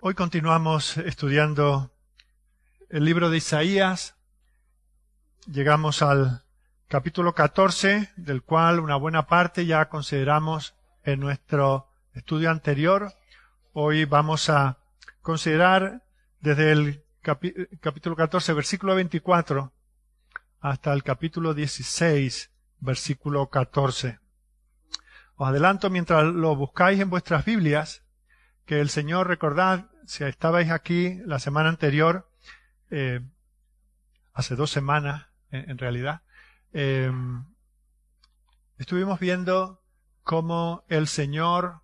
Hoy continuamos estudiando el libro de Isaías. Llegamos al capítulo 14, del cual una buena parte ya consideramos en nuestro estudio anterior. Hoy vamos a considerar desde el capítulo 14, versículo 24, hasta el capítulo 16, versículo 14. Os adelanto mientras lo buscáis en vuestras Biblias, que el Señor, recordad, si estabais aquí la semana anterior, hace 2 semanas en realidad, estuvimos viendo cómo el Señor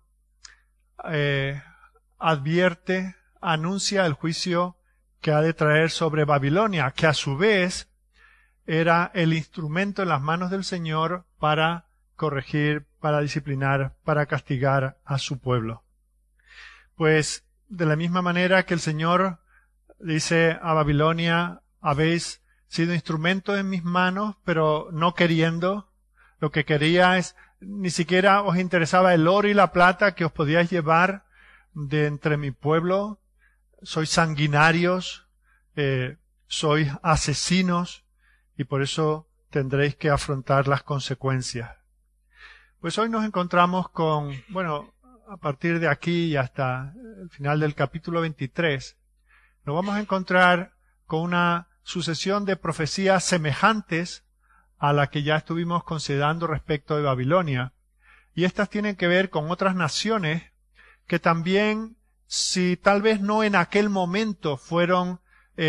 advierte, anuncia el juicio que ha de traer sobre Babilonia, que a su vez era el instrumento en las manos del Señor para corregir, para disciplinar, para castigar a su pueblo. Pues de la misma manera que el Señor dice a Babilonia, habéis sido instrumentos en mis manos, pero no queriendo, lo que quería es, ni siquiera os interesaba el oro y la plata que os podíais llevar de entre mi pueblo, sois sanguinarios, sois asesinos, y por eso tendréis que afrontar las consecuencias. Pues hoy nos encontramos con, a partir de aquí y hasta el final del capítulo 23, nos vamos a encontrar con una sucesión de profecías semejantes a la que ya estuvimos considerando respecto de Babilonia. Y estas tienen que ver con otras naciones que también, si tal vez no en aquel momento fueron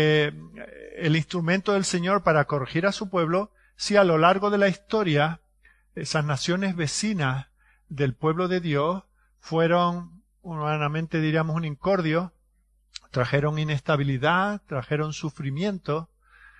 el instrumento del Señor para corregir a su pueblo, si a lo largo de la historia esas naciones vecinas del pueblo de Dios fueron, humanamente diríamos, un incordio, trajeron inestabilidad, trajeron sufrimiento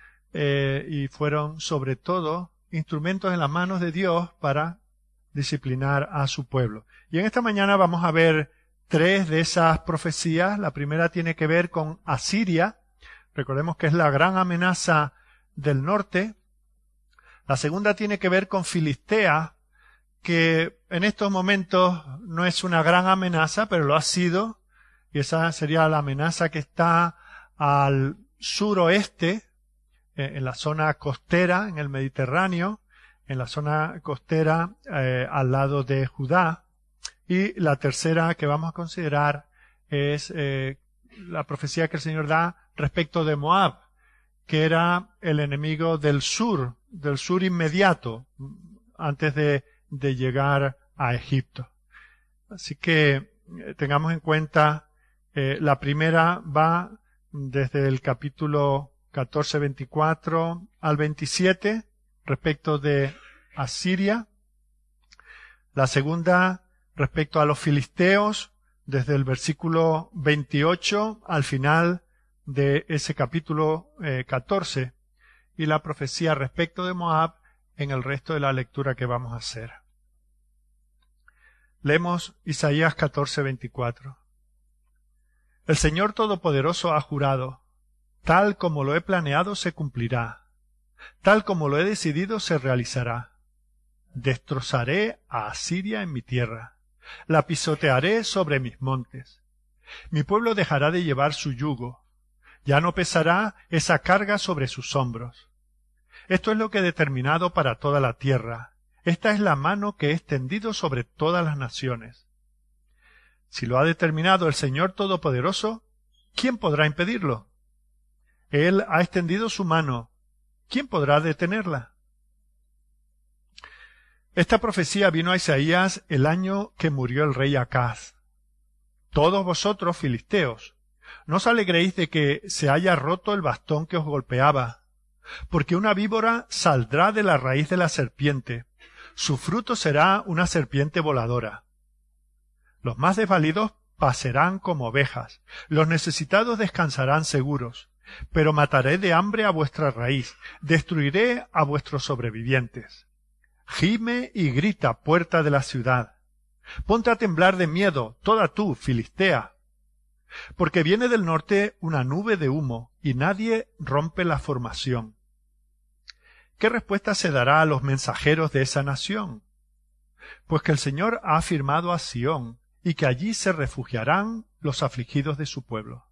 y fueron sobre todo instrumentos en las manos de Dios para disciplinar a su pueblo. Y en esta mañana vamos a ver 3 de esas profecías. La primera tiene que ver con Asiria. Recordemos que es la gran amenaza del norte. La segunda tiene que ver con Filistea, que en estos momentos no es una gran amenaza, pero lo ha sido, y esa sería la amenaza que está al suroeste, en la zona costera, en el Mediterráneo, en la zona costera al lado de Judá. Y la tercera que vamos a considerar es la profecía que el Señor da respecto de Moab, que era el enemigo del sur inmediato, antes de llegar a Egipto. Así que tengamos en cuenta, la primera va desde el capítulo 14, 24 al 27, respecto de Asiria. La segunda, respecto a los filisteos, desde el versículo 28 al final de ese capítulo 14. Y la profecía respecto de Moab en el resto de la lectura que vamos a hacer. Leemos Isaías 14, 24. El Señor Todopoderoso ha jurado, tal como lo he planeado se cumplirá, tal como lo he decidido se realizará. Destrozaré a Asiria en mi tierra, la pisotearé sobre mis montes. Mi pueblo dejará de llevar su yugo, ya no pesará esa carga sobre sus hombros. Esto es lo que he determinado para toda la tierra. Esta es la mano que he extendido sobre todas las naciones. Si lo ha determinado el Señor Todopoderoso, ¿quién podrá impedirlo? Él ha extendido su mano. ¿Quién podrá detenerla? Esta profecía vino a Isaías el año que murió el rey Acaz. Todos vosotros, filisteos, no os alegréis de que se haya roto el bastón que os golpeaba, porque una víbora saldrá de la raíz de la serpiente, su fruto será una serpiente voladora. Los más desvalidos pasarán como ovejas, los necesitados descansarán seguros, pero mataré de hambre a vuestra raíz, destruiré a vuestros sobrevivientes. Gime y grita, puerta de la ciudad. Ponte a temblar de miedo, toda tú, Filistea. Porque viene del norte una nube de humo, y nadie rompe la formación. ¿Qué respuesta se dará a los mensajeros de esa nación? Pues que el Señor ha afirmado a Sión, y que allí se refugiarán los afligidos de su pueblo.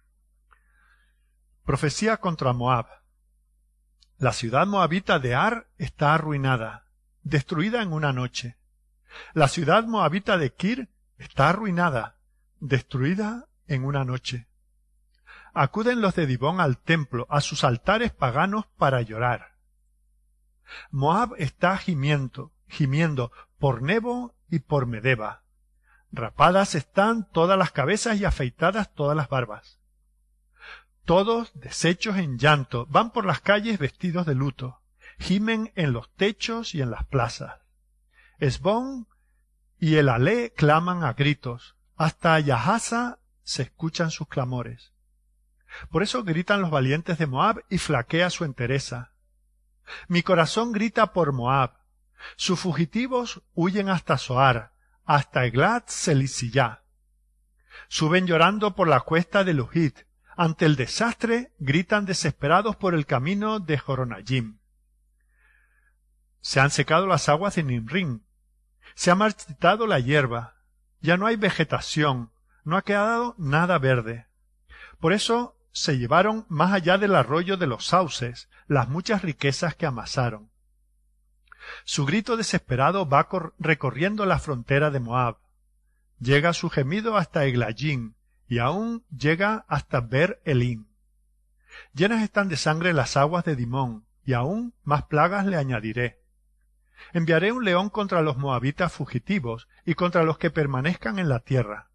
Profecía contra Moab. La ciudad moabita de Ar está arruinada, destruida en una noche. La ciudad moabita de Kir está arruinada, destruida en una noche. Acuden los de Dibón al templo, a sus altares paganos para llorar. Moab está gimiendo por Nebo y por Medeba. Rapadas están todas las cabezas y afeitadas todas las barbas. Todos, deshechos en llanto, van por las calles vestidos de luto, gimen en los techos y en las plazas. Hesbón y Elalé claman a gritos, hasta Yahaza se escuchan sus clamores. Por eso gritan los valientes de Moab y flaquea su entereza. Mi corazón grita por Moab, sus fugitivos huyen hasta Zoar, hasta Eglat Selisiyá. Suben llorando por la cuesta de Luhit, ante el desastre gritan desesperados por el camino de Joronayim. Se han secado las aguas de Nimrim, se ha marchitado la hierba, ya no hay vegetación, no ha quedado nada verde. Por eso se llevaron más allá del arroyo de los sauces las muchas riquezas que amasaron. Su grito desesperado va recorriendo la frontera de Moab. Llega su gemido hasta Eglayim, y aún llega hasta Ber Elim. Llenas están de sangre las aguas de Dimón, y aún más plagas le añadiré. Enviaré un león contra los moabitas fugitivos y contra los que permanezcan en la tierra.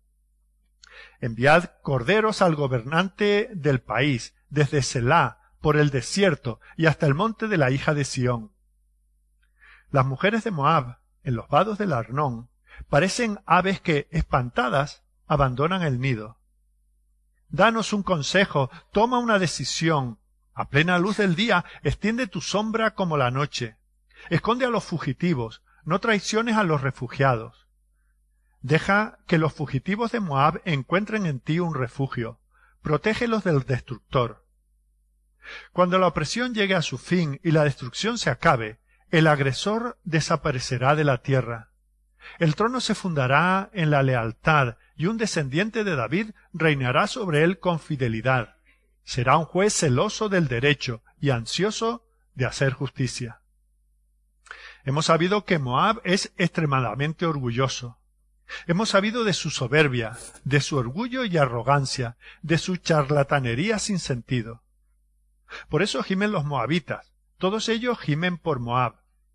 Enviad corderos al gobernante del país, desde Selá, por el desierto y hasta el monte de la hija de Sión. Las mujeres de Moab, en los vados del Arnón, parecen aves que, espantadas, abandonan el nido. Danos un consejo, toma una decisión. A plena luz del día, extiende tu sombra como la noche. Esconde a los fugitivos, no traiciones a los refugiados. Deja que los fugitivos de Moab encuentren en ti un refugio. Protégelos del destructor. Cuando la opresión llegue a su fin y la destrucción se acabe, el agresor desaparecerá de la tierra. El trono se fundará en la lealtad y un descendiente de David reinará sobre él con fidelidad. Será un juez celoso del derecho y ansioso de hacer justicia. Hemos sabido que Moab es extremadamente orgulloso. Hemos sabido de su soberbia, de su orgullo y arrogancia, de su charlatanería sin sentido. Por eso gimen los moabitas, todos ellos gimen por Moab.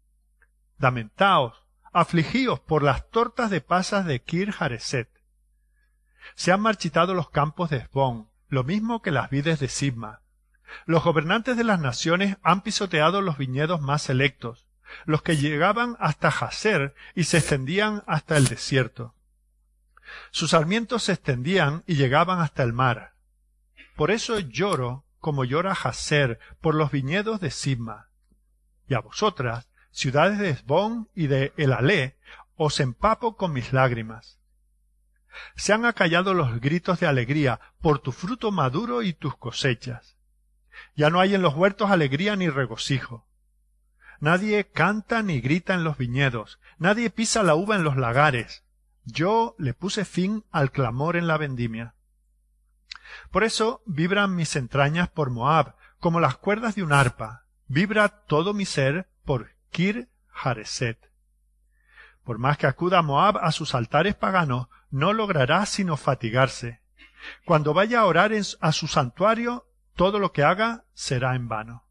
Lamentaos, afligíos por las tortas de pasas de Kir Hareset. Se han marchitado los campos de Hesbón, lo mismo que las vides de Sibma. Los gobernantes de las naciones han pisoteado los viñedos más selectos, los que llegaban hasta Jazer y se extendían hasta el desierto. Sus sarmientos se extendían y llegaban hasta el mar. Por eso lloro como llora Jazer por los viñedos de Sibma. Y a vosotras, ciudades de Hesbón y de Elalé, os empapo con mis lágrimas. Se han acallado los gritos de alegría por tu fruto maduro y tus cosechas. Ya no hay en los huertos alegría ni regocijo. Nadie canta ni grita en los viñedos, nadie pisa la uva en los lagares. Yo le puse fin al clamor en la vendimia. Por eso vibran mis entrañas por Moab, como las cuerdas de un arpa. Vibra todo mi ser por Kir Hareset. Por más que acuda Moab a sus altares paganos, no logrará sino fatigarse. Cuando vaya a orar a su santuario, todo lo que haga será en vano.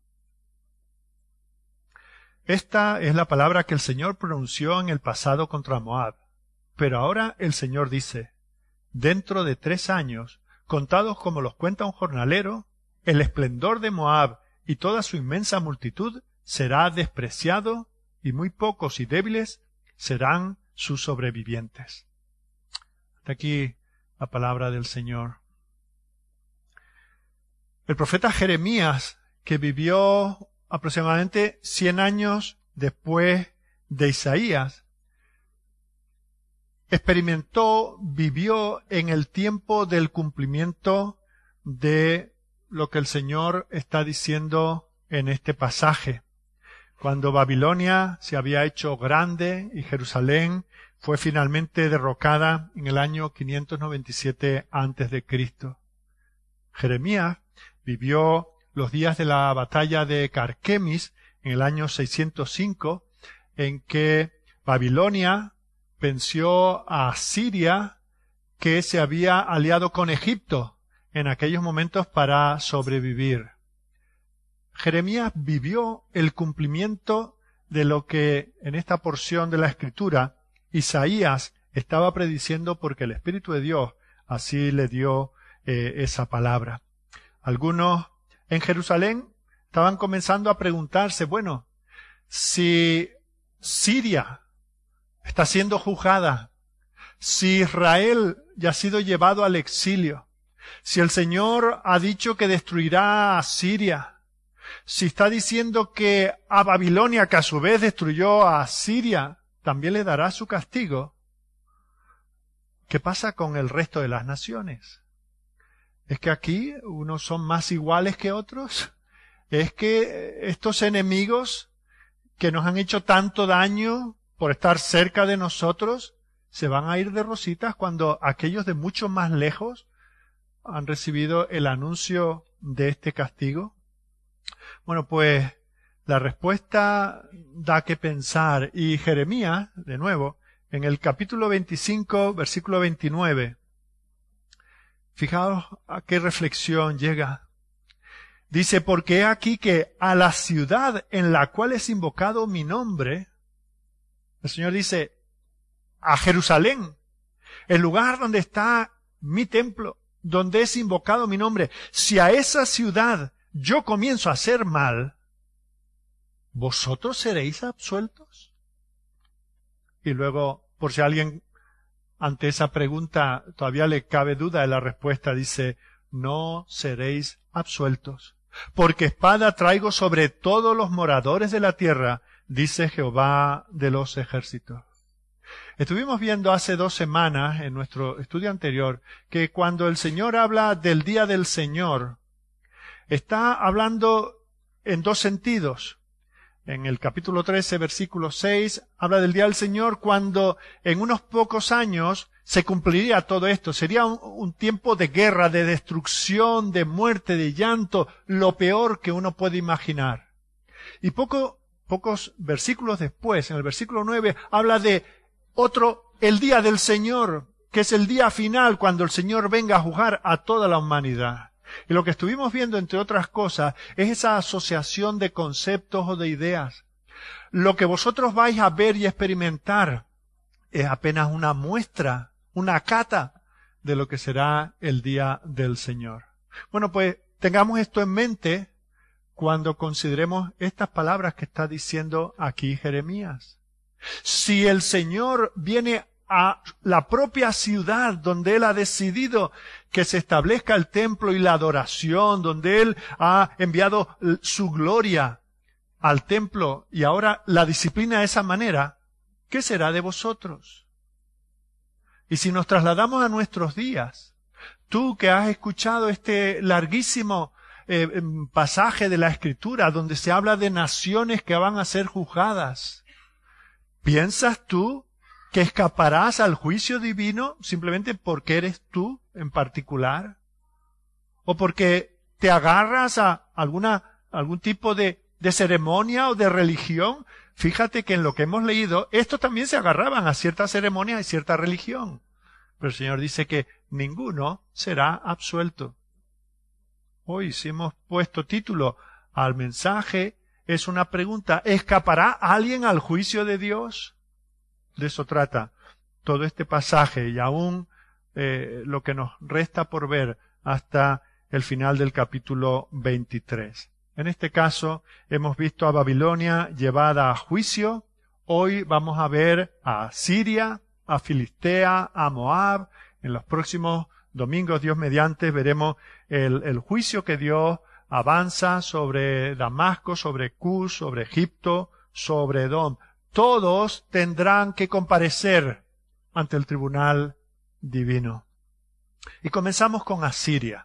Esta es la palabra que el Señor pronunció en el pasado contra Moab. Pero ahora el Señor dice, dentro de 3 años, contados como los cuenta un jornalero, el esplendor de Moab y toda su inmensa multitud será despreciado y muy pocos y débiles serán sus sobrevivientes. Hasta aquí la palabra del Señor. El profeta Jeremías, que vivió aproximadamente 100 años después de Isaías, vivió en el tiempo del cumplimiento de lo que el Señor está diciendo en este pasaje. Cuando Babilonia se había hecho grande y Jerusalén fue finalmente derrocada en el año 597 a.C. Jeremías vivió los días de la batalla de Carquemis en el año 605, en que Babilonia venció a Asiria, que se había aliado con Egipto en aquellos momentos para sobrevivir. Jeremías vivió el cumplimiento de lo que en esta porción de la Escritura Isaías estaba prediciendo, porque el Espíritu de Dios así le dio esa palabra. Algunos en Jerusalén estaban comenzando a preguntarse, bueno, si Siria está siendo juzgada, si Israel ya ha sido llevado al exilio, si el Señor ha dicho que destruirá a Siria, si está diciendo que a Babilonia, que a su vez destruyó a Siria, también le dará su castigo, ¿qué pasa con el resto de las naciones? ¿Es que aquí unos son más iguales que otros? ¿Es que estos enemigos que nos han hecho tanto daño por estar cerca de nosotros se van a ir de rositas cuando aquellos de mucho más lejos han recibido el anuncio de este castigo? Bueno, pues la respuesta da que pensar, y Jeremías, de nuevo, en el capítulo 25, versículo 29, fijaos a qué reflexión llega. Dice, porque he aquí que a la ciudad en la cual es invocado mi nombre, el Señor dice, a Jerusalén, el lugar donde está mi templo, donde es invocado mi nombre, si a esa ciudad yo comienzo a hacer mal, ¿vosotros seréis absueltos? Y luego, por si alguien ante esa pregunta todavía le cabe duda de la respuesta, dice, no seréis absueltos, porque espada traigo sobre todos los moradores de la tierra, dice Jehová de los ejércitos. Estuvimos viendo hace 2 semanas en nuestro estudio anterior que cuando el Señor habla del día del Señor, está hablando en 2 sentidos. En el capítulo 13, versículo 6, habla del día del Señor cuando en unos pocos años se cumpliría todo esto. Sería un tiempo de guerra, de destrucción, de muerte, de llanto, lo peor que uno puede imaginar. Y pocos versículos después, en el versículo 9, habla de el día del Señor, que es el día final cuando el Señor venga a juzgar a toda la humanidad. Y lo que estuvimos viendo, entre otras cosas, es esa asociación de conceptos o de ideas. Lo que vosotros vais a ver y experimentar es apenas una muestra, una cata de lo que será el día del Señor. Bueno, pues tengamos esto en mente cuando consideremos estas palabras que está diciendo aquí Jeremías. Si el Señor viene a la propia ciudad donde Él ha decidido que se establezca el templo y la adoración, donde Él ha enviado su gloria al templo y ahora la disciplina de esa manera, ¿qué será de vosotros? Y si nos trasladamos a nuestros días, tú que has escuchado este larguísimo pasaje de la Escritura donde se habla de naciones que van a ser juzgadas, ¿piensas tú que escaparás al juicio divino simplemente porque eres tú en particular? ¿O porque te agarras a algún tipo de ceremonia o de religión? Fíjate que en lo que hemos leído, estos también se agarraban a ciertas ceremonias y cierta religión. Pero el Señor dice que ninguno será absuelto. Hoy, si hemos puesto título al mensaje, es una pregunta: ¿escapará alguien al juicio de Dios? De eso trata todo este pasaje y aún lo que nos resta por ver hasta el final del capítulo 23. En este caso hemos visto a Babilonia llevada a juicio. Hoy vamos a ver a Siria, a Filistea, a Moab. En los próximos domingos, Dios mediante, veremos el juicio que Dios avanza sobre Damasco, sobre Cus, sobre Egipto, sobre Edom. Todos tendrán que comparecer ante el tribunal divino. Y comenzamos con Asiria.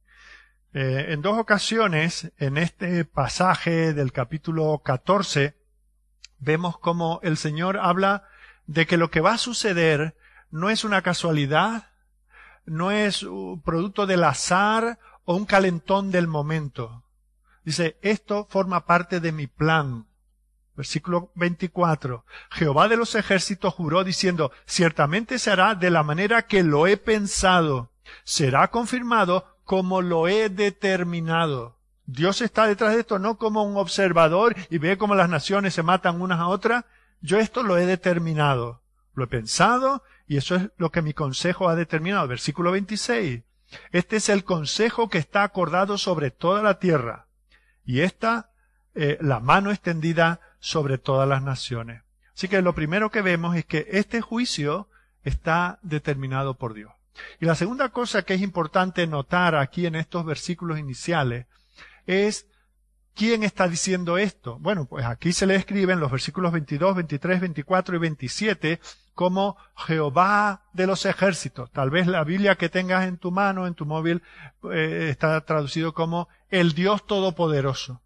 En 2 ocasiones, en este pasaje del capítulo 14, vemos cómo el Señor habla de que lo que va a suceder no es una casualidad, no es un producto del azar o un calentón del momento. Dice, esto forma parte de mi plan. Versículo 24. Jehová de los ejércitos juró diciendo, ciertamente se hará de la manera que lo he pensado. Será confirmado como lo he determinado. Dios está detrás de esto no como un observador y ve cómo las naciones se matan unas a otras. Yo esto lo he determinado. Lo he pensado y eso es lo que mi consejo ha determinado. Versículo 26. Este es el consejo que está acordado sobre toda la tierra. Y esta, la mano extendida sobre todas las naciones. Así que lo primero que vemos es que este juicio está determinado por Dios. Y la segunda cosa que es importante notar aquí en estos versículos iniciales es ¿quién está diciendo esto? Bueno, pues aquí se le escriben los versículos 22, 23, 24 y 27 como Jehová de los ejércitos. Tal vez la Biblia que tengas en tu mano, en tu móvil, está traducido como el Dios Todopoderoso.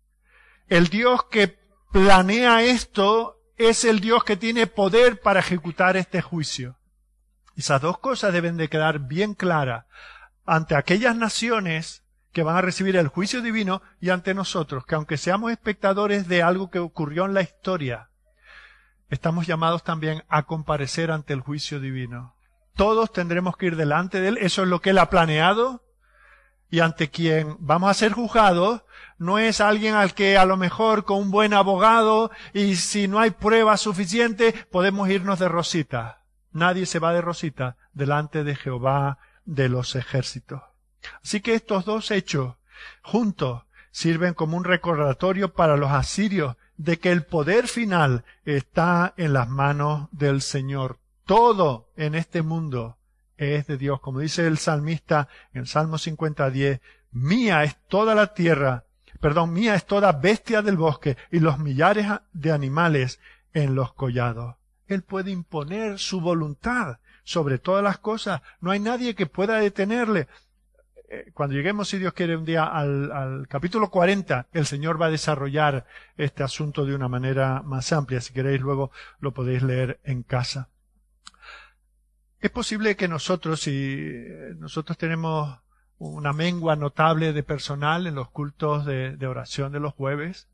El Dios que planea esto es el Dios que tiene poder para ejecutar este juicio. Esas dos cosas deben de quedar bien claras ante aquellas naciones que van a recibir el juicio divino y ante nosotros, que aunque seamos espectadores de algo que ocurrió en la historia, estamos llamados también a comparecer ante el juicio divino. Todos tendremos que ir delante de Él, eso es lo que Él ha planeado, y ante quien vamos a ser juzgados no es alguien al que a lo mejor con un buen abogado y si no hay pruebas suficientes podemos irnos de rosita. Nadie se va de rosita delante de Jehová de los ejércitos. Así que estos dos hechos juntos sirven como un recordatorio para los asirios de que el poder final está en las manos del Señor. Todo en este mundo es de Dios. Como dice el salmista en el Salmo 50:10, mía es toda la tierra, mía es toda bestia del bosque y los millares de animales en los collados. Él puede imponer su voluntad sobre todas las cosas. No hay nadie que pueda detenerle. Cuando lleguemos, si Dios quiere, un día al capítulo 40, el Señor va a desarrollar este asunto de una manera más amplia. Si queréis, luego lo podéis leer en casa. Es posible que nosotros, si nosotros tenemos una mengua notable de personal en los cultos de oración de los jueves,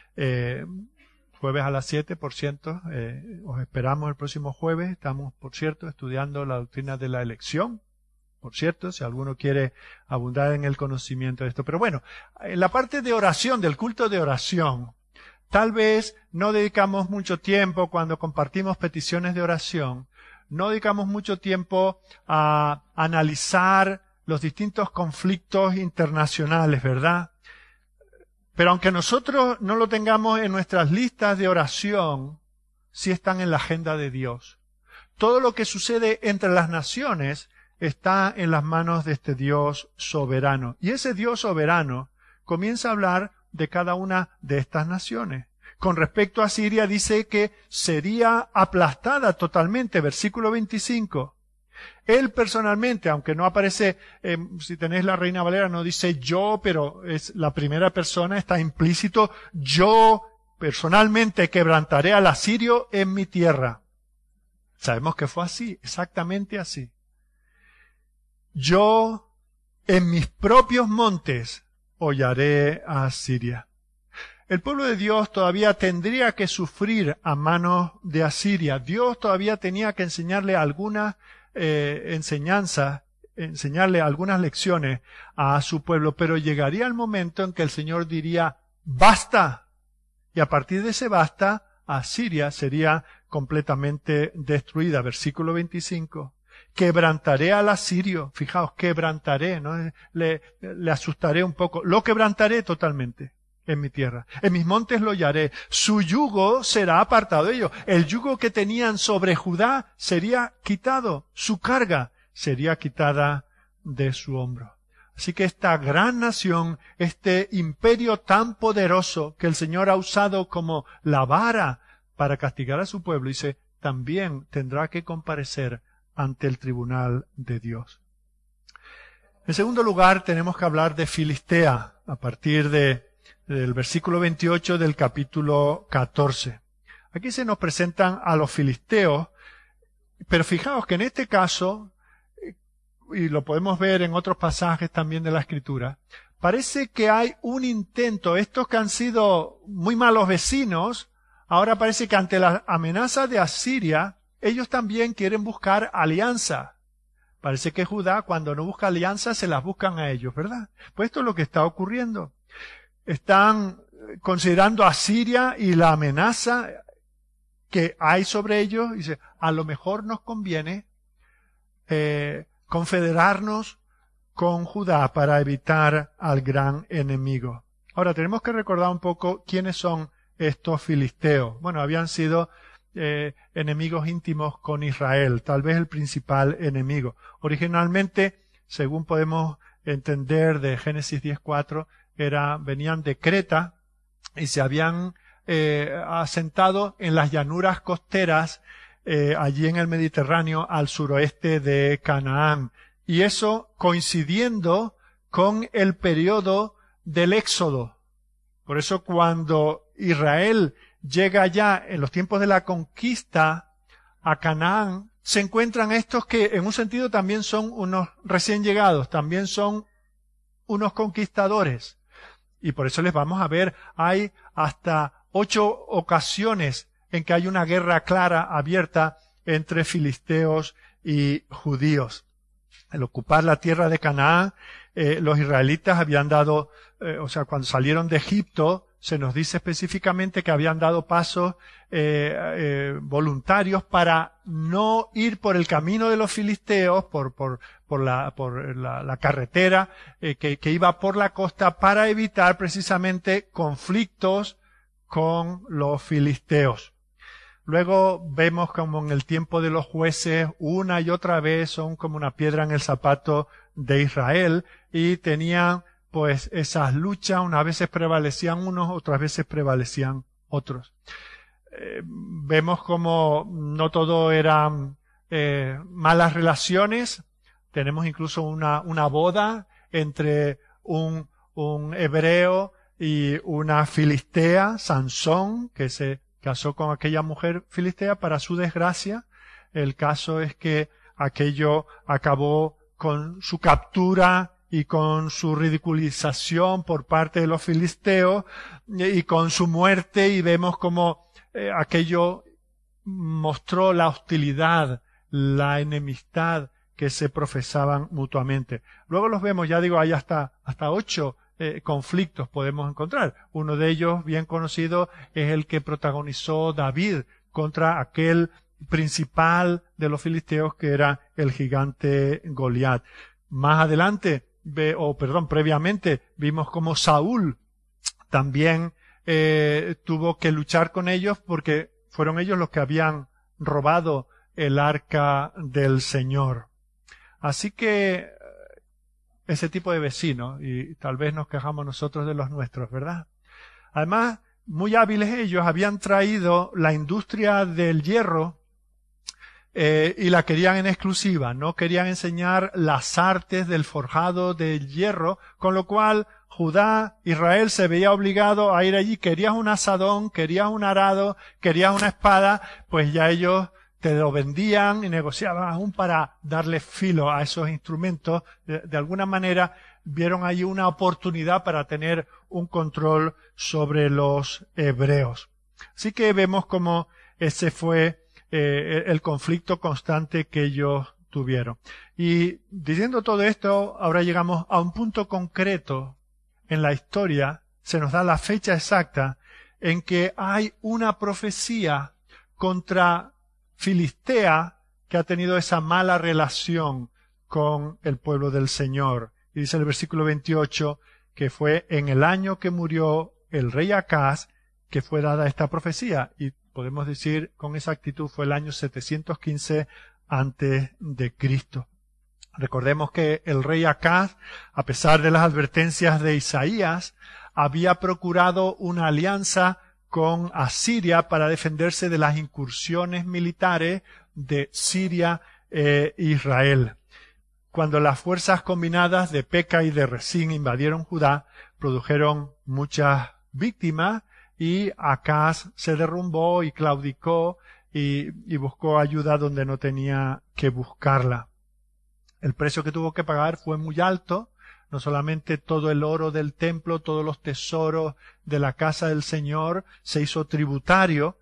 jueves a las 7, por cierto, os esperamos el próximo jueves. Estamos, por cierto, estudiando la doctrina de la elección. Por cierto, si alguno quiere abundar en el conocimiento de esto. Pero bueno, en la parte de oración, del culto de oración, tal vez no dedicamos mucho tiempo cuando compartimos peticiones de oración, no dedicamos mucho tiempo a analizar los distintos conflictos internacionales, ¿verdad? Pero aunque nosotros no lo tengamos en nuestras listas de oración, sí están en la agenda de Dios. Todo lo que sucede entre las naciones está en las manos de este Dios soberano. Y ese Dios soberano comienza a hablar de cada una de estas naciones. Con respecto a Siria dice que sería aplastada totalmente, versículo 25. Él personalmente, aunque no aparece, si tenéis la Reina Valera, no dice yo, pero es la primera persona, está implícito, yo personalmente quebrantaré al asirio en mi tierra. Sabemos que fue así, exactamente así. Yo en mis propios montes hollaré a Asiria. El pueblo de Dios todavía tendría que sufrir a manos de Asiria. Dios todavía tenía que enseñarle algunas enseñanzas, enseñarle algunas lecciones a su pueblo, pero llegaría el momento en que el Señor diría basta, y a partir de ese basta, Asiria sería completamente destruida. Versículo 25. Quebrantaré al asirio, fijaos, quebrantaré, ¿no? Le asustaré un poco, lo quebrantaré totalmente en mi tierra, en mis montes lo hallaré, su yugo será apartado de ellos, el yugo que tenían sobre Judá sería quitado, su carga sería quitada de su hombro. Así que esta gran nación, este imperio tan poderoso que el Señor ha usado como la vara para castigar a su pueblo, dice, también tendrá que comparecer ante el tribunal de Dios. En segundo lugar, tenemos que hablar de Filistea, a partir del versículo 28 del capítulo 14. Aquí se nos presentan a los filisteos, pero fijaos que en este caso, y lo podemos ver en otros pasajes también de la Escritura, parece que hay un intento, estos que han sido muy malos vecinos, ahora parece que ante la amenaza de Asiria, ellos también quieren buscar alianza. Parece que Judá, cuando no busca alianza, se las buscan a ellos, ¿verdad? Pues esto es lo que está ocurriendo. Están considerando a Siria y la amenaza que hay sobre ellos. Dice, a lo mejor nos conviene confederarnos con Judá para evitar al gran enemigo. Ahora, tenemos que recordar un poco quiénes son estos filisteos. Bueno, habían sido enemigos íntimos con Israel, tal vez el principal enemigo. Originalmente, según podemos entender de Génesis 10:4, venían de Creta y se habían asentado en las llanuras costeras allí en el Mediterráneo al suroeste de Canaán. Y eso coincidiendo con el periodo del Éxodo. Por eso cuando Israel llega ya en los tiempos de la conquista a Canaán, se encuentran estos que en un sentido también son unos recién llegados, también son unos conquistadores. Y por eso les vamos a ver, hay hasta 8 ocasiones en que hay una guerra clara, abierta, entre filisteos y judíos. Al ocupar la tierra de Canaán, los israelitas habían dado, cuando salieron de Egipto, se nos dice específicamente que habían dado pasos voluntarios para no ir por el camino de los filisteos, por la carretera que iba por la costa, para evitar precisamente conflictos con los filisteos. Luego vemos como en el tiempo de los jueces una y otra vez son como una piedra en el zapato de Israel y tenían pues esas luchas, unas veces prevalecían unos, otras veces prevalecían otros. Vemos como no todo eran malas relaciones. Tenemos incluso una boda entre un hebreo y una filistea, Sansón, que se casó con aquella mujer filistea. Para su desgracia, el caso es que aquello acabó con su captura y con su ridiculización por parte de los filisteos y con su muerte, y vemos como aquello mostró la hostilidad, la enemistad que se profesaban mutuamente. Luego los vemos, ya digo, hay hasta 8 conflictos podemos encontrar. Uno de ellos, bien conocido, es el que protagonizó David contra aquel principal de los filisteos que era el gigante Goliat. Más adelante, previamente, vimos como Saúl también tuvo que luchar con ellos porque fueron ellos los que habían robado el arca del Señor. Así que ese tipo de vecinos, y tal vez nos quejamos nosotros de los nuestros, ¿verdad? Además, muy hábiles ellos, habían traído la industria del hierro y la querían en exclusiva, no querían enseñar las artes del forjado del hierro, con lo cual Judá, Israel se veía obligado a ir allí. Querías un asadón, querías un arado, querías una espada, pues ya ellos te lo vendían y negociaban aún para darle filo a esos instrumentos. De alguna manera vieron allí una oportunidad para tener un control sobre los hebreos. Así que vemos cómo ese fue el conflicto constante que ellos tuvieron. Y diciendo todo esto, ahora llegamos a un punto concreto en la historia, se nos da la fecha exacta en que hay una profecía contra Filistea que ha tenido esa mala relación con el pueblo del Señor. Y dice el versículo 28 que fue en el año que murió el rey Acaz que fue dada esta profecía. Y podemos decir con exactitud fue el año 715 antes de Cristo. Recordemos que el rey Acaz, a pesar de las advertencias de Isaías, había procurado una alianza con Asiria para defenderse de las incursiones militares de Siria e Israel. Cuando las fuerzas combinadas de Peca y de Resín invadieron Judá, produjeron muchas víctimas y Acaz se derrumbó y claudicó y buscó ayuda donde no tenía que buscarla. El precio que tuvo que pagar fue muy alto. No solamente todo el oro del templo, todos los tesoros de la casa del Señor se hizo tributario,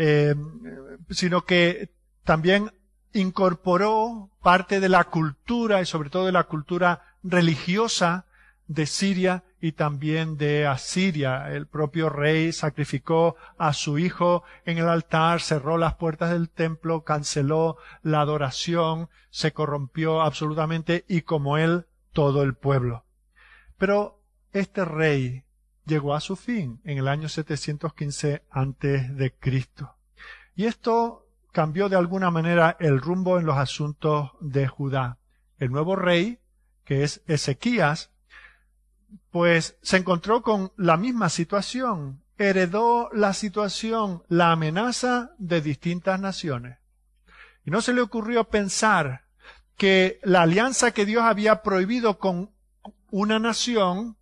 sino que también incorporó parte de la cultura y sobre todo de la cultura religiosa de Siria y también de Asiria. El propio rey sacrificó a su hijo en el altar, cerró las puertas del templo, canceló la adoración, se corrompió absolutamente y como él, todo el pueblo. Pero este rey llegó a su fin en el año 715 antes de Cristo. Y esto cambió de alguna manera el rumbo en los asuntos de Judá. El nuevo rey, que es Ezequías, pues se encontró con la misma situación, heredó la situación, la amenaza de distintas naciones. Y no se le ocurrió pensar que la alianza que Dios había prohibido con una nación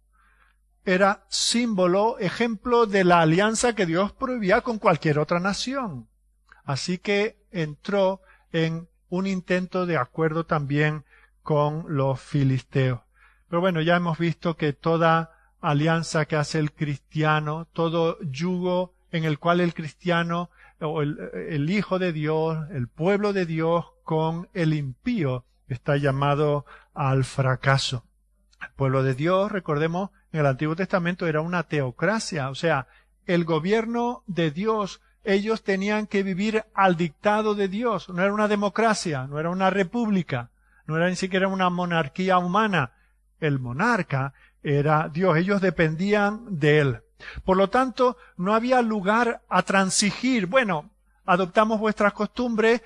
era símbolo, ejemplo de la alianza que Dios prohibía con cualquier otra nación. Así que entró en un intento de acuerdo también con los filisteos. Pero bueno, ya hemos visto que toda alianza que hace el cristiano, todo yugo en el cual el cristiano o el Hijo de Dios, el pueblo de Dios con el impío está llamado al fracaso. El pueblo de Dios, recordemos, en el Antiguo Testamento era una teocracia, o sea, el gobierno de Dios, ellos tenían que vivir al dictado de Dios, no era una democracia, no era una república, no era ni siquiera una monarquía humana. El monarca era Dios, ellos dependían de él. Por lo tanto, no había lugar a transigir. Bueno, adoptamos vuestras costumbres,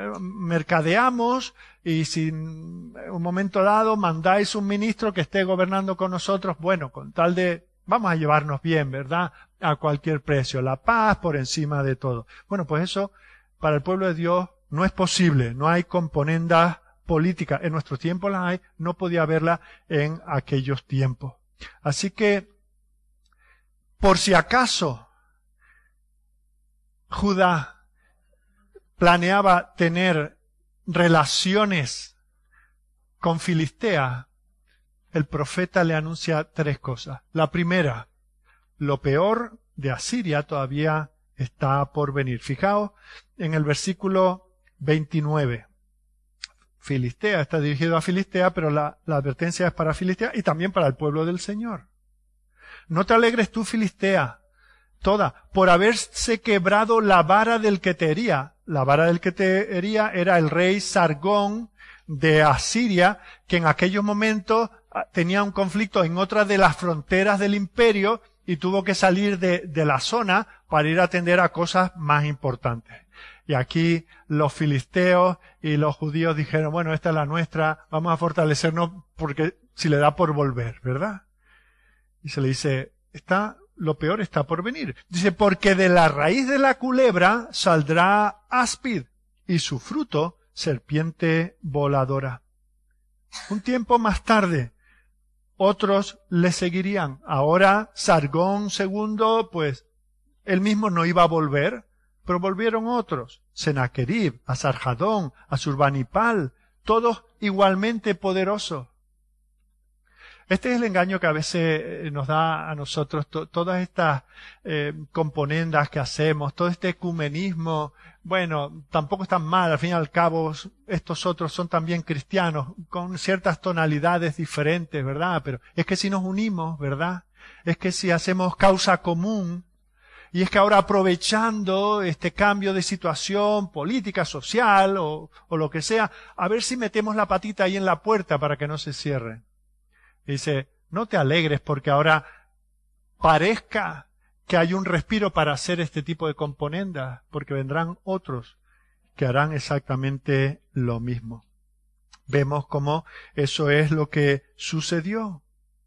mercadeamos y si en un momento dado mandáis un ministro que esté gobernando con nosotros, bueno, con tal de vamos a llevarnos bien, ¿verdad? A cualquier precio, la paz por encima de todo. Bueno, pues eso para el pueblo de Dios no es posible, no hay componendas políticas. En nuestro tiempo las hay, no podía haberla en aquellos tiempos. Así que, por si acaso Judá planeaba tener relaciones con Filistea, el profeta le anuncia tres cosas. La primera, lo peor de Asiria todavía está por venir. Fijaos en el versículo 29. Filistea está dirigido a Filistea, pero la advertencia es para Filistea y también para el pueblo del Señor. No te alegres tú, Filistea, toda, por haberse quebrado la vara del que te hería. La vara del que te hería era el rey Sargón de Asiria, que en aquellos momentos tenía un conflicto en otra de las fronteras del imperio y tuvo que salir de la zona para ir a atender a cosas más importantes. Y aquí los filisteos y los judíos dijeron, bueno, esta es la nuestra, vamos a fortalecernos porque si le da por volver, ¿verdad? Y se le dice, lo peor está por venir. Dice, porque de la raíz de la culebra saldrá áspid y su fruto serpiente voladora. Un tiempo más tarde, otros le seguirían. Ahora Sargón II, pues, él mismo no iba a volver, pero volvieron otros. Senaquerib, Asarjadón, Asurbanipal, todos igualmente poderosos. Este es el engaño que a veces nos da a nosotros todas estas componendas que hacemos, todo este ecumenismo. Bueno, tampoco están mal, al fin y al cabo estos otros son también cristianos, con ciertas tonalidades diferentes, ¿verdad? Pero es que si nos unimos, ¿verdad? Es que si hacemos causa común, y es que ahora aprovechando este cambio de situación política, social o lo que sea, a ver si metemos la patita ahí en la puerta para que no se cierre. Dice, no te alegres porque ahora parezca que hay un respiro para hacer este tipo de componendas, porque vendrán otros que harán exactamente lo mismo. Vemos cómo eso es lo que sucedió.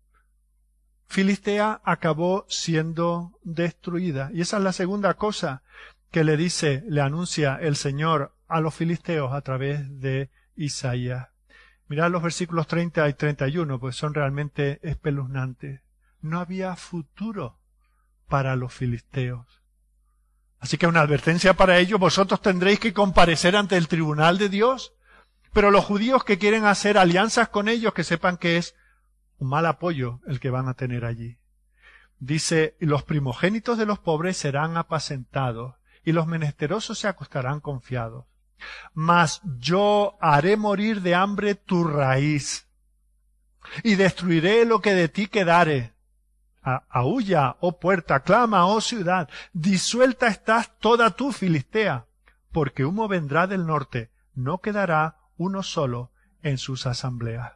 Filistea acabó siendo destruida. Y esa es la segunda cosa que le anuncia el Señor a los filisteos a través de Isaías. Mirad los versículos 30 y 31, pues son realmente espeluznantes. No había futuro para los filisteos. Así que una advertencia para ellos: vosotros tendréis que comparecer ante el tribunal de Dios. Pero los judíos que quieren hacer alianzas con ellos, que sepan que es un mal apoyo el que van a tener allí. Dice: los primogénitos de los pobres serán apacentados, y los menesterosos se acostarán confiados. Mas yo haré morir de hambre tu raíz, y destruiré lo que de ti quedare. Aúlla, oh puerta, clama, oh ciudad, disuelta estás toda tú, Filistea, porque humo vendrá del norte, no quedará uno solo en sus asambleas.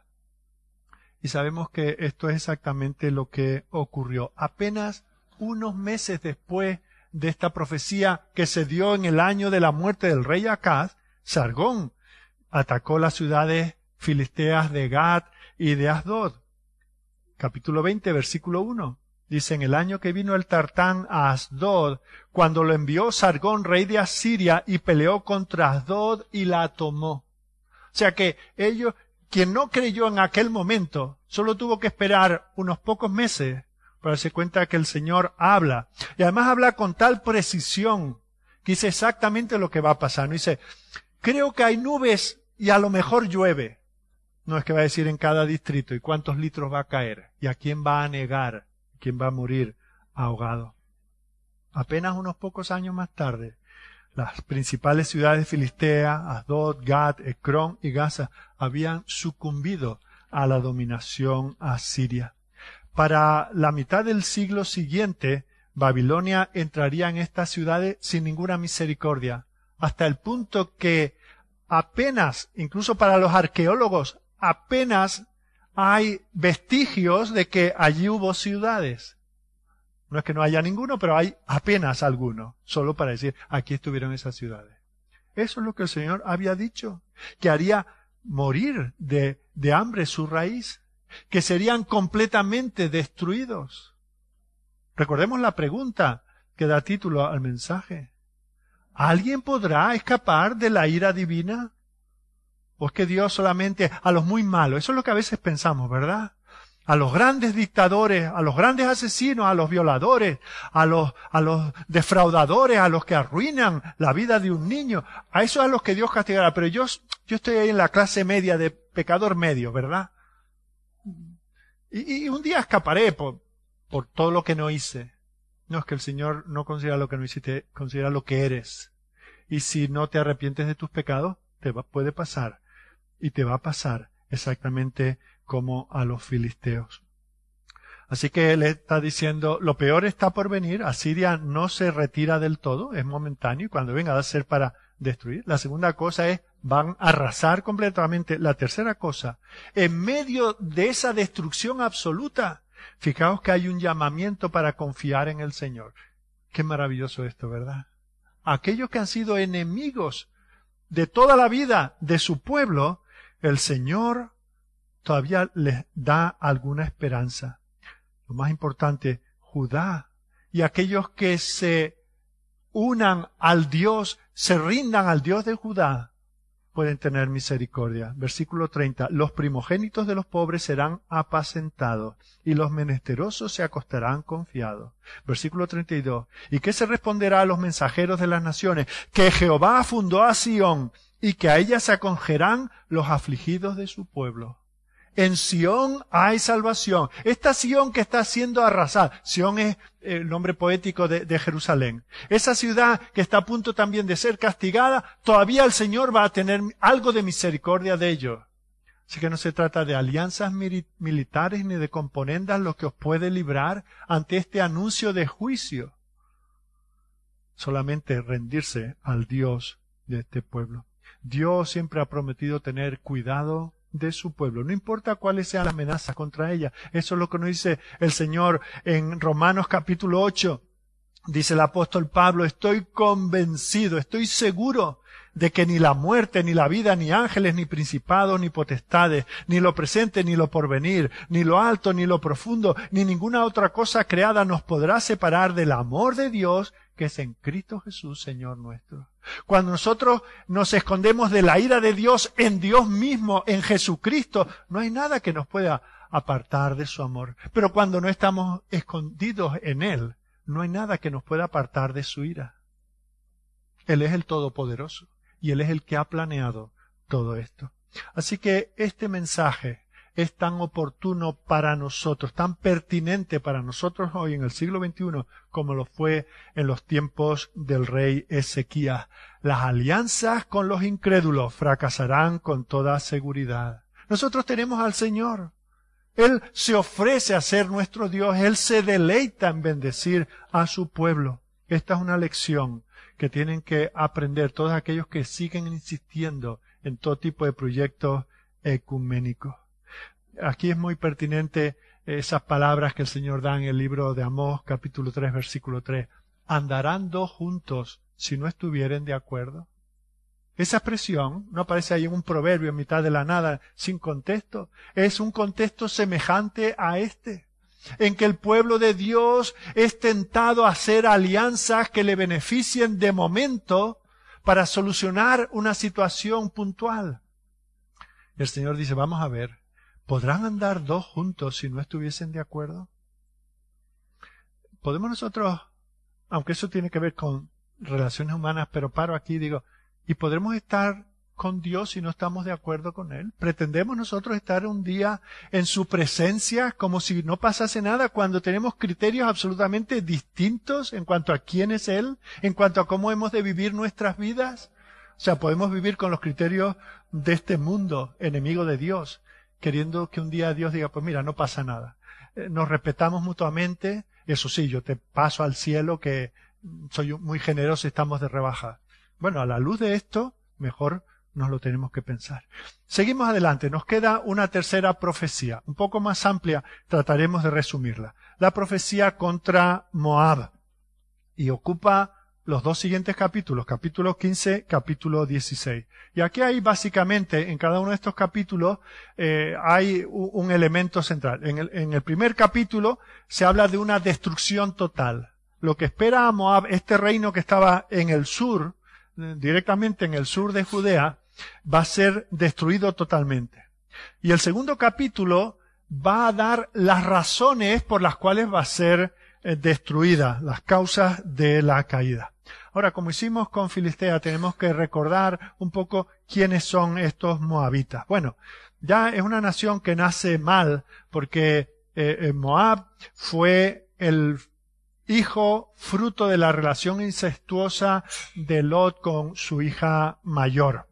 Y sabemos que esto es exactamente lo que ocurrió. Apenas unos meses después de esta profecía que se dio en el año de la muerte del rey Acaz, Sargón atacó las ciudades filisteas de Gat y de Asdod. Capítulo 20, versículo 1. Dice: en el año que vino el Tartán a Asdod, cuando lo envió Sargón, rey de Asiria, y peleó contra Asdod y la tomó. O sea que ellos, quien no creyó en aquel momento, solo tuvo que esperar unos pocos meses para darse cuenta que el Señor habla. Y además habla con tal precisión que dice exactamente lo que va a pasar. No dice: creo que hay nubes y a lo mejor llueve. No es que va a decir en cada distrito y cuántos litros va a caer y a quién va a anegar, quién va a morir ahogado. Apenas unos pocos años más tarde, las principales ciudades filisteas, Asdod, Gat, Ecrón y Gaza, habían sucumbido a la dominación asiria. Para la mitad del siglo siguiente, Babilonia entraría en estas ciudades sin ninguna misericordia, hasta el punto que apenas, incluso para los arqueólogos, apenas hay vestigios de que allí hubo ciudades. No es que no haya ninguno, pero hay apenas alguno, solo para decir: aquí estuvieron esas ciudades. Eso es lo que el Señor había dicho, que haría morir de hambre su raíz, que serían completamente destruidos. Recordemos la pregunta que da título al mensaje: ¿alguien podrá escapar de la ira divina? ¿O es que Dios solamente a los muy malos? Eso es lo que a veces pensamos, ¿verdad? A los grandes dictadores, a los grandes asesinos, a los violadores, a los defraudadores, a los que arruinan la vida de un niño, a esos a los que Dios castigará. Pero yo estoy ahí en la clase media de pecador medio, ¿verdad? Y un día escaparé por todo lo que no hice. No, es que el Señor no considera lo que no hiciste, considera lo que eres. Y si no te arrepientes de tus pecados, puede pasar. Y te va a pasar exactamente como a los filisteos. Así que él está diciendo: lo peor está por venir. Asiria no se retira del todo, es momentáneo, y cuando venga va a ser para destruir. La segunda cosa es: van a arrasar completamente. La tercera cosa, en medio de esa destrucción absoluta, fijaos que hay un llamamiento para confiar en el Señor. Qué maravilloso esto, ¿verdad? Aquellos que han sido enemigos de toda la vida de su pueblo, el Señor todavía les da alguna esperanza. Lo más importante, Judá y aquellos que se unan al Dios, se rindan al Dios de Judá, pueden tener misericordia. Versículo 30. Los primogénitos de los pobres serán apacentados, y los menesterosos se acostarán confiados. Versículo 32. ¿Y qué se responderá a los mensajeros de las naciones? Que Jehová fundó a Sión, y que a ella se acogerán los afligidos de su pueblo. En Sión hay salvación. Esta Sión que está siendo arrasada. Sión es el nombre poético de Jerusalén. Esa ciudad que está a punto también de ser castigada, todavía el Señor va a tener algo de misericordia de ellos. Así que no se trata de alianzas militares ni de componendas lo que os puede librar ante este anuncio de juicio. Solamente rendirse al Dios de este pueblo. Dios siempre ha prometido tener cuidado de su pueblo, no importa cuáles sean las amenazas contra ella. Eso es lo que nos dice el Señor en Romanos capítulo 8. Dice el apóstol Pablo: estoy convencido, estoy seguro de que ni la muerte, ni la vida, ni ángeles, ni principados, ni potestades, ni lo presente, ni lo porvenir, ni lo alto, ni lo profundo, ni ninguna otra cosa creada nos podrá separar del amor de Dios que es en Cristo Jesús, Señor nuestro. Cuando nosotros nos escondemos de la ira de Dios en Dios mismo, en Jesucristo, no hay nada que nos pueda apartar de su amor. Pero cuando no estamos escondidos en Él, no hay nada que nos pueda apartar de su ira. Él es el Todopoderoso y Él es el que ha planeado todo esto. Así que este mensaje es tan oportuno para nosotros, tan pertinente para nosotros hoy en el siglo XXI como lo fue en los tiempos del rey Ezequías. Las alianzas con los incrédulos fracasarán con toda seguridad. Nosotros tenemos al Señor. Él se ofrece a ser nuestro Dios. Él se deleita en bendecir a su pueblo. Esta es una lección que tienen que aprender todos aquellos que siguen insistiendo en todo tipo de proyectos ecuménicos. Aquí es muy pertinente esas palabras que el Señor da en el libro de Amós, capítulo 3, versículo 3. ¿Andarán dos juntos si no estuvieren de acuerdo? Esa expresión no aparece ahí en un proverbio en mitad de la nada, sin contexto. Es un contexto semejante a este, en que el pueblo de Dios es tentado a hacer alianzas que le beneficien de momento para solucionar una situación puntual. El Señor dice, vamos a ver, ¿podrán andar dos juntos si no estuviesen de acuerdo? ¿Podemos nosotros, aunque eso tiene que ver con relaciones humanas, pero paro aquí y digo, ¿y podremos estar con Dios si no estamos de acuerdo con Él? ¿Pretendemos nosotros estar un día en su presencia como si no pasase nada cuando tenemos criterios absolutamente distintos en cuanto a quién es Él, en cuanto a cómo hemos de vivir nuestras vidas? O sea, podemos vivir con los criterios de este mundo enemigo de Dios, queriendo que un día Dios diga, pues mira, no pasa nada. Nos respetamos mutuamente, eso sí, yo te paso al cielo que soy muy generoso y estamos de rebaja. Bueno, a la luz de esto, mejor nos lo tenemos que pensar. Seguimos adelante, nos queda una tercera profecía, un poco más amplia, trataremos de resumirla. La profecía contra Moab, y ocupa los dos siguientes capítulos, capítulo 15, capítulo 16. Y aquí hay básicamente, en cada uno de estos capítulos, hay un elemento central. En el primer capítulo se habla de una destrucción total. Lo que espera a Moab, este reino que estaba en el sur, directamente en el sur de Judea, va a ser destruido totalmente. Y el segundo capítulo va a dar las razones por las cuales va a ser destruida, las causas de la caída. Ahora, como hicimos con Filistea, tenemos que recordar un poco quiénes son estos moabitas. Bueno, ya es una nación que nace mal, porque Moab fue el hijo fruto de la relación incestuosa de Lot con su hija mayor.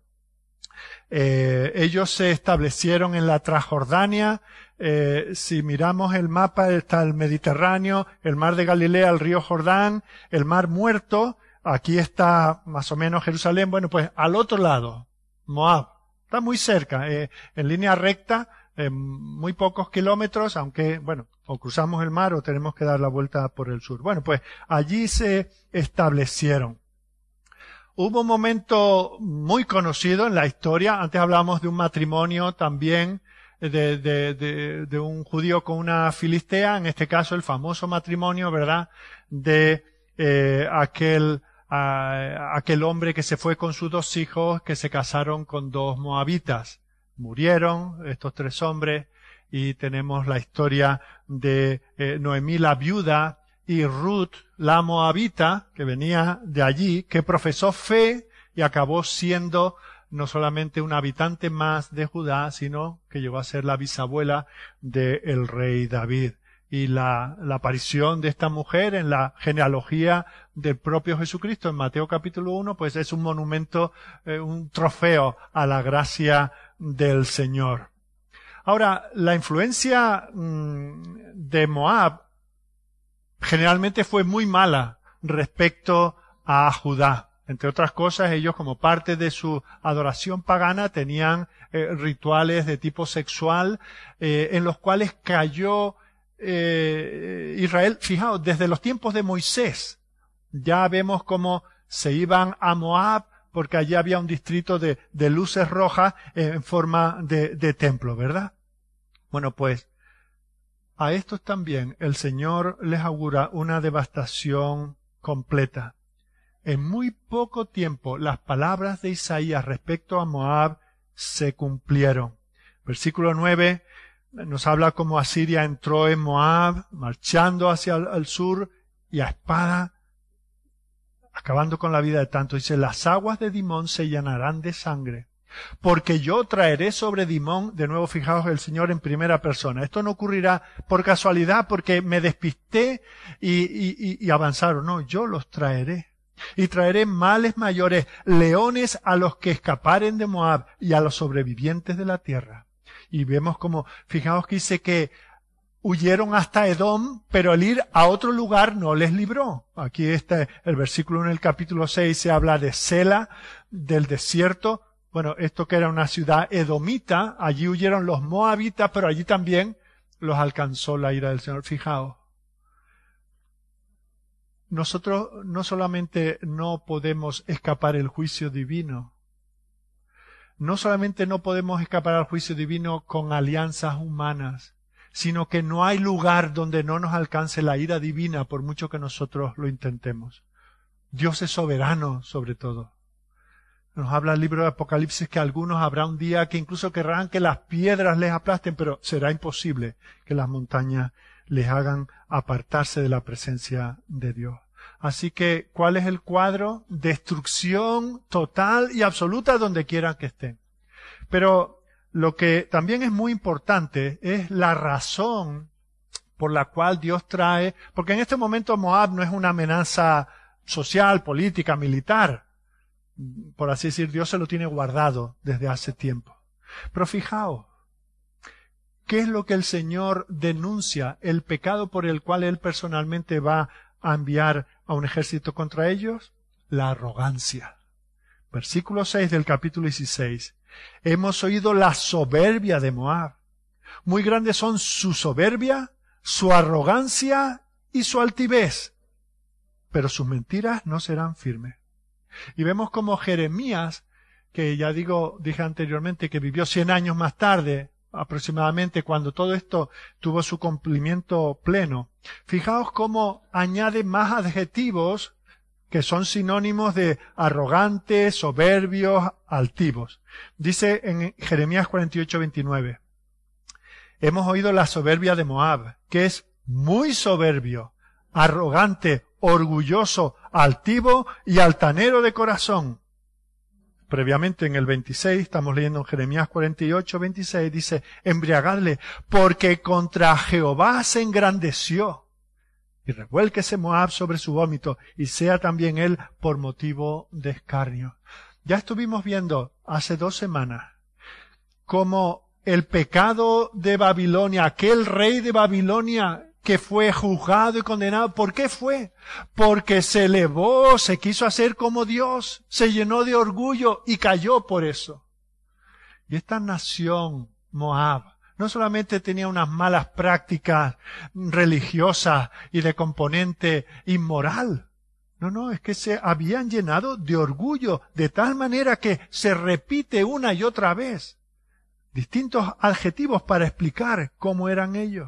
Ellos se establecieron en la Transjordania. Si miramos el mapa, está el Mediterráneo, el mar de Galilea, el río Jordán, el mar Muerto. Aquí está más o menos Jerusalén. Bueno, pues al otro lado, Moab. Está muy cerca, en línea recta, muy pocos kilómetros, aunque, bueno, o cruzamos el mar o tenemos que dar la vuelta por el sur. Bueno, pues allí se establecieron. Hubo un momento muy conocido en la historia. Antes hablábamos de un matrimonio también de un judío con una filistea. En este caso, el famoso matrimonio, ¿verdad?, de aquel hombre que se fue con sus dos hijos, que se casaron con dos moabitas. Murieron estos tres hombres y tenemos la historia de Noemí la viuda y Ruth la moabita, que venía de allí, que profesó fe y acabó siendo no solamente un habitante más de Judá, sino que llegó a ser la bisabuela del rey David. Y la aparición de esta mujer en la genealogía del propio Jesucristo en Mateo capítulo 1, pues es un monumento, un trofeo a la gracia del Señor. Ahora, la influencia de Moab generalmente fue muy mala respecto a Judá. Entre otras cosas, ellos como parte de su adoración pagana tenían rituales de tipo sexual en los cuales cayó Israel. Fijaos, desde los tiempos de Moisés ya vemos cómo se iban a Moab porque allí había un distrito de luces rojas en forma de templo, ¿verdad? Bueno, pues a estos también el Señor les augura una devastación completa. En muy poco tiempo las palabras de Isaías respecto a Moab se cumplieron. Versículo 9 nos habla cómo Asiria entró en Moab, marchando hacia el sur, y a espada, acabando con la vida de tantos. Dice, las aguas de Dimón se llenarán de sangre, porque yo traeré sobre Dimón, de nuevo fijaos el Señor en primera persona. Esto no ocurrirá por casualidad, porque me despisté y avanzaron. No, yo los traeré. Y traeré males mayores, leones a los que escaparen de Moab y a los sobrevivientes de la tierra. Y vemos como, fijaos que dice que huyeron hasta Edom, pero el ir a otro lugar no les libró. Aquí está el versículo en el capítulo 6, se habla de Sela, del desierto. Bueno, esto que era una ciudad edomita, allí huyeron los moabitas, pero allí también los alcanzó la ira del Señor. Fijaos. Nosotros no solamente no podemos escapar el juicio divino, no solamente no podemos escapar al juicio divino con alianzas humanas, sino que no hay lugar donde no nos alcance la ira divina por mucho que nosotros lo intentemos. Dios es soberano sobre todo. Nos habla el libro de Apocalipsis que algunos habrá un día que incluso querrán que las piedras les aplasten, pero será imposible que las montañas les hagan apartarse de la presencia de Dios. Así que, ¿cuál es el cuadro? Destrucción total y absoluta donde quiera que estén. Pero lo que también es muy importante es la razón por la cual Dios trae, porque en este momento Moab no es una amenaza social, política, militar. Por así decir, Dios se lo tiene guardado desde hace tiempo. Pero fijaos, ¿qué es lo que el Señor denuncia? El pecado por el cual Él personalmente va a enviar a un ejército contra ellos, la arrogancia. Versículo 6 del capítulo 16. Hemos oído la soberbia de Moab. Muy grandes son su soberbia, su arrogancia y su altivez. Pero sus mentiras no serán firmes. Y vemos como Jeremías, que ya dije anteriormente que vivió 100 años más tarde, aproximadamente cuando todo esto tuvo su cumplimiento pleno. Fijaos cómo añade más adjetivos que son sinónimos de arrogantes, soberbios, altivos. Dice en Jeremías 48:29, hemos oído la soberbia de Moab, que es muy soberbio, arrogante, orgulloso, altivo y altanero de corazón. Previamente en el 26, estamos leyendo en Jeremías 48:26, dice, embriagadle, porque contra Jehová se engrandeció. Y revuélquese Moab sobre su vómito, y sea también él por motivo de escarnio. Ya estuvimos viendo hace 2 semanas cómo el pecado de Babilonia, aquel rey de Babilonia que fue juzgado y condenado. ¿Por qué fue? Porque se elevó, se quiso hacer como Dios, se llenó de orgullo y cayó por eso. Y esta nación, Moab, no solamente tenía unas malas prácticas religiosas y de componente inmoral. No, es que se habían llenado de orgullo, de tal manera que se repite una y otra vez. Distintos adjetivos para explicar cómo eran ellos.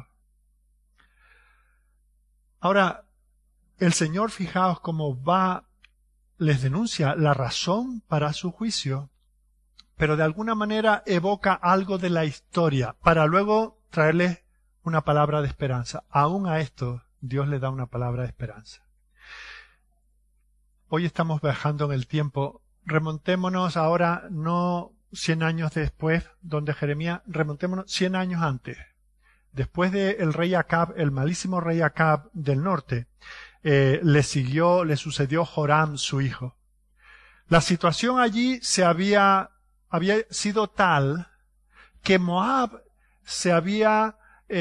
Ahora, el Señor, fijaos cómo les denuncia la razón para su juicio, pero de alguna manera evoca algo de la historia, para luego traerles una palabra de esperanza. Aún a esto, Dios le da una palabra de esperanza. Hoy estamos viajando en el tiempo. Remontémonos ahora, no 100 años después, donde Jeremías, remontémonos 100 años antes. Después del rey Acab, el malísimo rey Acab del norte, le sucedió Joram, su hijo. La situación allí había sido tal que Moab se había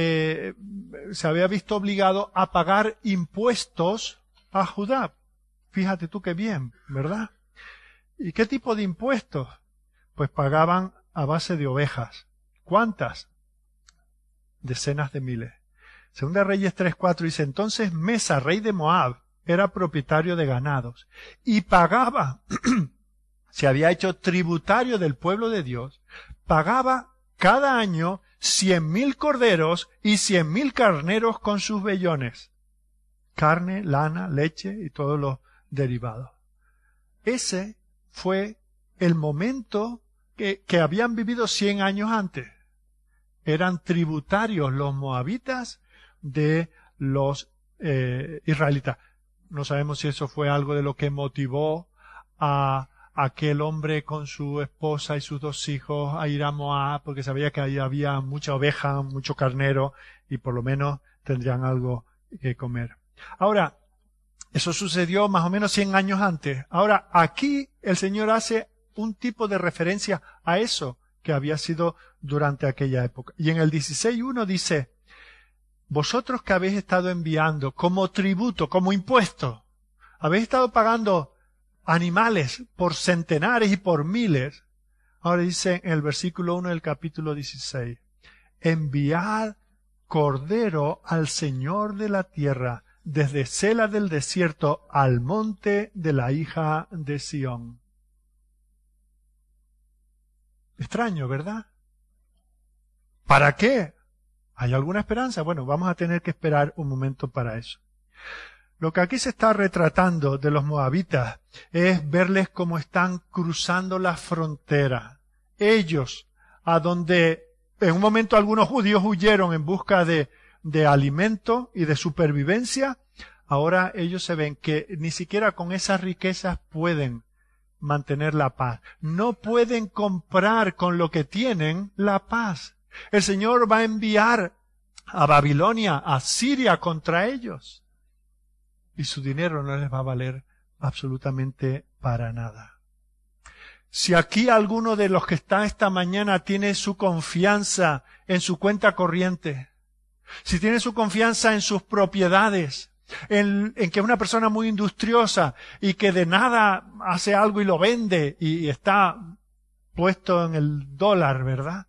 visto obligado a pagar impuestos a Judá. Fíjate tú qué bien, ¿verdad? ¿Y qué tipo de impuestos? Pues pagaban a base de ovejas. ¿Cuántas? Decenas de miles. Segunda Reyes 3:4 dice, entonces Mesa, rey de Moab, era propietario de ganados y pagaba, se había hecho tributario del pueblo de Dios, pagaba cada año 100,000 corderos y 100,000 carneros con sus vellones. Carne, lana, leche y todos los derivados. Ese fue el momento que habían vivido 100 años antes. Eran tributarios los moabitas de los israelitas. No sabemos si eso fue algo de lo que motivó a aquel hombre con su esposa y sus 2 hijos a ir a Moab, porque sabía que ahí había mucha oveja, mucho carnero, y por lo menos tendrían algo que comer. Ahora, eso sucedió más o menos 100 años antes. Ahora, aquí el Señor hace un tipo de referencia a eso que había sido durante aquella época. Y en el 16:1 dice, vosotros que habéis estado enviando como tributo, como impuesto, habéis estado pagando animales por centenares y por miles. Ahora dice en el versículo 1 del capítulo 16, enviad cordero al Señor de la tierra, desde Sela del desierto al monte de la hija de Sión. Extraño, ¿verdad? ¿Para qué? ¿Hay alguna esperanza? Bueno, vamos a tener que esperar un momento para eso. Lo que aquí se está retratando de los moabitas es verles cómo están cruzando la frontera. Ellos, a donde en un momento algunos judíos huyeron en busca de alimento y de supervivencia, ahora ellos se ven que ni siquiera con esas riquezas pueden mantener la paz. No pueden comprar con lo que tienen la paz. El Señor va a enviar a Babilonia, a Siria contra ellos. Y su dinero no les va a valer absolutamente para nada. Si aquí alguno de los que está esta mañana tiene su confianza en su cuenta corriente, si tiene su confianza en sus propiedades, en que es una persona muy industriosa y que de nada hace algo y lo vende y está puesto en el dólar, ¿verdad?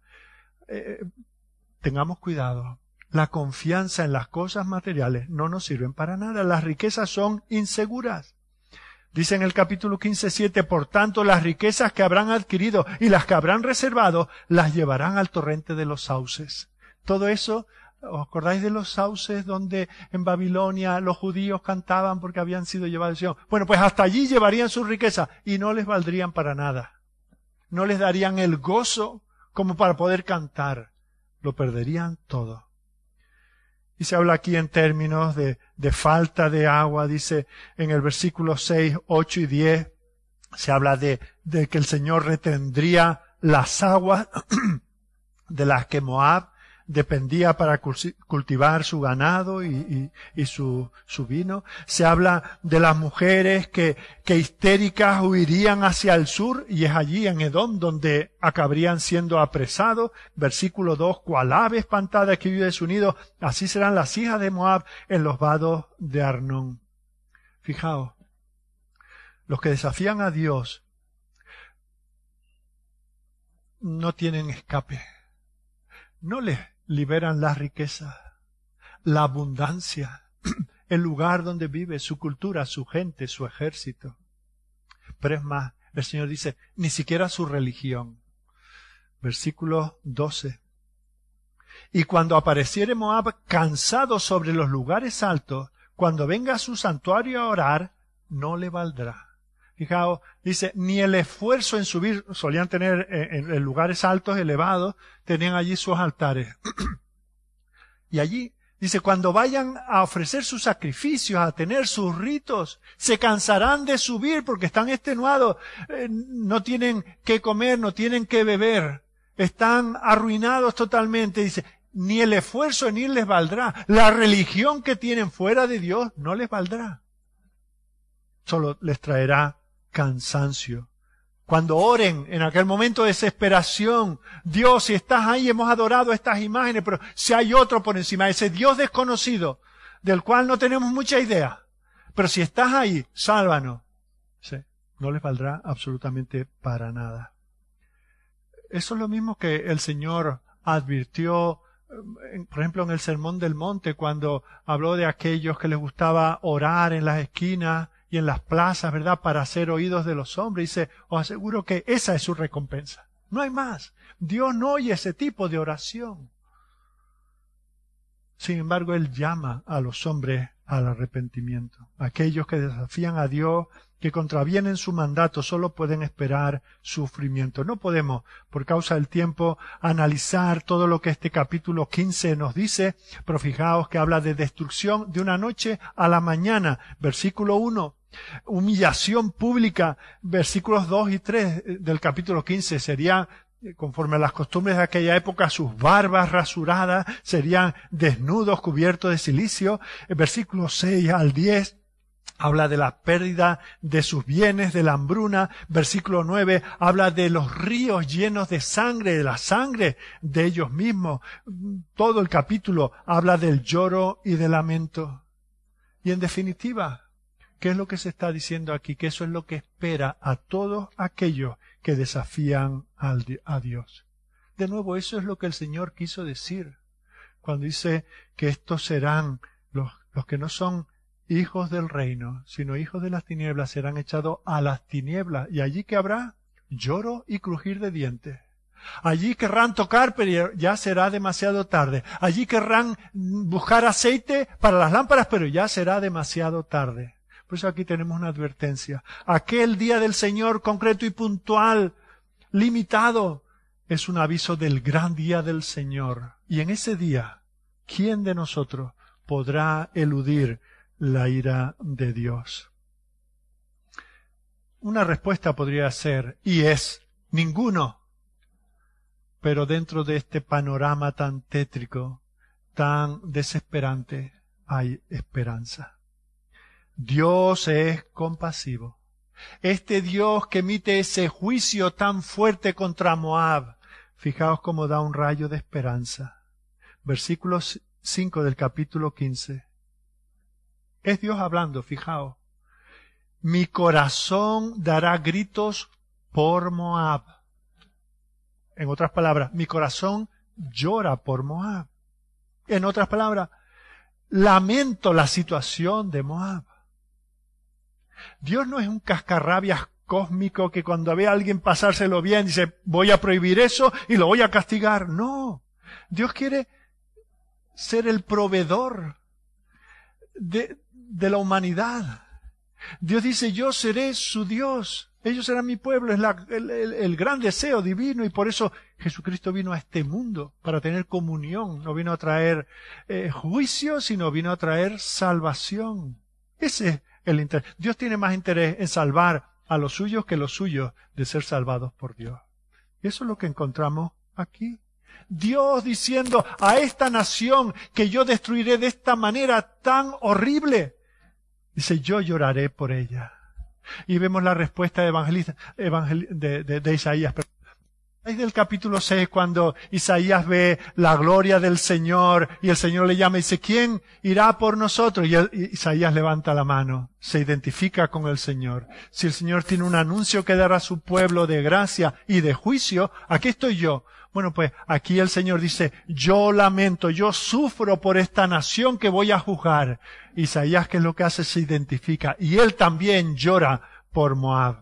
Tengamos cuidado. La confianza en las cosas materiales no nos sirven para nada. Las riquezas son inseguras. Dice en el capítulo 15:7, por tanto, las riquezas que habrán adquirido y las que habrán reservado, las llevarán al torrente de los sauces. Todo eso, ¿os acordáis de los sauces donde en Babilonia los judíos cantaban porque habían sido llevados a Sion? Bueno, pues hasta allí llevarían su riqueza y no les valdrían para nada. No les darían el gozo como para poder cantar. Lo perderían todo. Y se habla aquí en términos de falta de agua. Dice en el versículo 6, 8 y 10, se habla de que el Señor retendría las aguas de las que Moab dependía para cultivar su ganado y su vino. Se habla de las mujeres que histéricas huirían hacia el sur, y es allí en Edom donde acabarían siendo apresados. Versículo 2, cual ave espantada que vive de su nido, así serán las hijas de Moab en los vados de Arnón. Fijaos, los que desafían a Dios no tienen escape. No les liberan la riqueza, la abundancia, el lugar donde vive, su cultura, su gente, su ejército. Pero es más, el Señor dice, ni siquiera su religión. Versículo 12. Y cuando apareciere Moab cansado sobre los lugares altos, cuando venga a su santuario a orar, no le valdrá. Fijaos, dice, ni el esfuerzo en subir, solían tener en lugares altos, elevados, tenían allí sus altares. Y allí, dice, cuando vayan a ofrecer sus sacrificios, a tener sus ritos, se cansarán de subir porque están extenuados, no tienen que comer, no tienen que beber, están arruinados totalmente. Dice, ni el esfuerzo en ir les valdrá. La religión que tienen fuera de Dios no les valdrá. Solo les traerá cansancio. Cuando oren en aquel momento de desesperación, Dios, si estás ahí, hemos adorado estas imágenes, pero si hay otro por encima, ese Dios desconocido, del cual no tenemos mucha idea, pero si estás ahí, sálvanos. Sí, no les valdrá absolutamente para nada. Eso es lo mismo que el Señor advirtió, por ejemplo, en el Sermón del Monte, cuando habló de aquellos que les gustaba orar en las esquinas y en las plazas, ¿verdad?, para ser oídos de los hombres. Dice, os aseguro que esa es su recompensa. No hay más. Dios no oye ese tipo de oración. Sin embargo, Él llama a los hombres al arrepentimiento. Aquellos que desafían a Dios que contravienen su mandato solo pueden esperar sufrimiento. No podemos, por causa del tiempo, analizar todo lo que este capítulo 15 nos dice, pero fijaos que habla de destrucción de una noche a la mañana. Versículo 1, humillación pública. Versículos 2 y 3 del capítulo 15 serían, conforme a las costumbres de aquella época, sus barbas rasuradas, serían desnudos cubiertos de cilicio. El versículo 6 al 10 habla de la pérdida de sus bienes, de la hambruna. Versículo 9 habla de los ríos llenos de sangre, de la sangre de ellos mismos. Todo el capítulo habla del lloro y del lamento. Y en definitiva, ¿qué es lo que se está diciendo aquí? Que eso es lo que espera a todos aquellos que desafían a Dios. De nuevo, eso es lo que el Señor quiso decir cuando dice que estos serán los que no son hijos del reino, sino hijos de las tinieblas, serán echados a las tinieblas. Y allí que habrá lloro y crujir de dientes. Allí querrán tocar, pero ya será demasiado tarde. Allí querrán buscar aceite para las lámparas, pero ya será demasiado tarde. Por eso aquí tenemos una advertencia. Aquel día del Señor concreto y puntual, limitado, es un aviso del gran día del Señor. Y en ese día, ¿quién de nosotros podrá eludir la ira de Dios? Una respuesta podría ser, y es, ninguno. Pero dentro de este panorama tan tétrico, tan desesperante, hay esperanza. Dios es compasivo. Este Dios que emite ese juicio tan fuerte contra Moab, fijaos cómo da un rayo de esperanza. Versículo 5 del capítulo 15. Es Dios hablando, fijaos. Mi corazón dará gritos por Moab. En otras palabras, mi corazón llora por Moab. En otras palabras, lamento la situación de Moab. Dios no es un cascarrabias cósmico que cuando ve a alguien pasárselo bien dice, voy a prohibir eso y lo voy a castigar. No. Dios quiere ser el proveedor de la humanidad. Dios dice, yo seré su Dios, ellos serán mi pueblo, es el gran deseo divino, y por eso Jesucristo vino a este mundo, para tener comunión. No vino a traer juicio, sino vino a traer salvación. Ese es el interés. Dios tiene más interés en salvar a los suyos que los suyos de ser salvados por Dios. Y eso es lo que encontramos aquí. Dios diciendo a esta nación que yo destruiré de esta manera tan horrible. Dice, yo lloraré por ella. Y vemos la respuesta de Isaías. Es del capítulo 6 cuando Isaías ve la gloria del Señor y el Señor le llama y dice, ¿quién irá por nosotros? Y Isaías levanta la mano, se identifica con el Señor. Si el Señor tiene un anuncio que dar a su pueblo de gracia y de juicio, aquí estoy yo. Bueno, pues aquí el Señor dice, yo lamento, yo sufro por esta nación que voy a juzgar. Isaías, ¿qué es lo que hace? Se identifica. Y él también llora por Moab.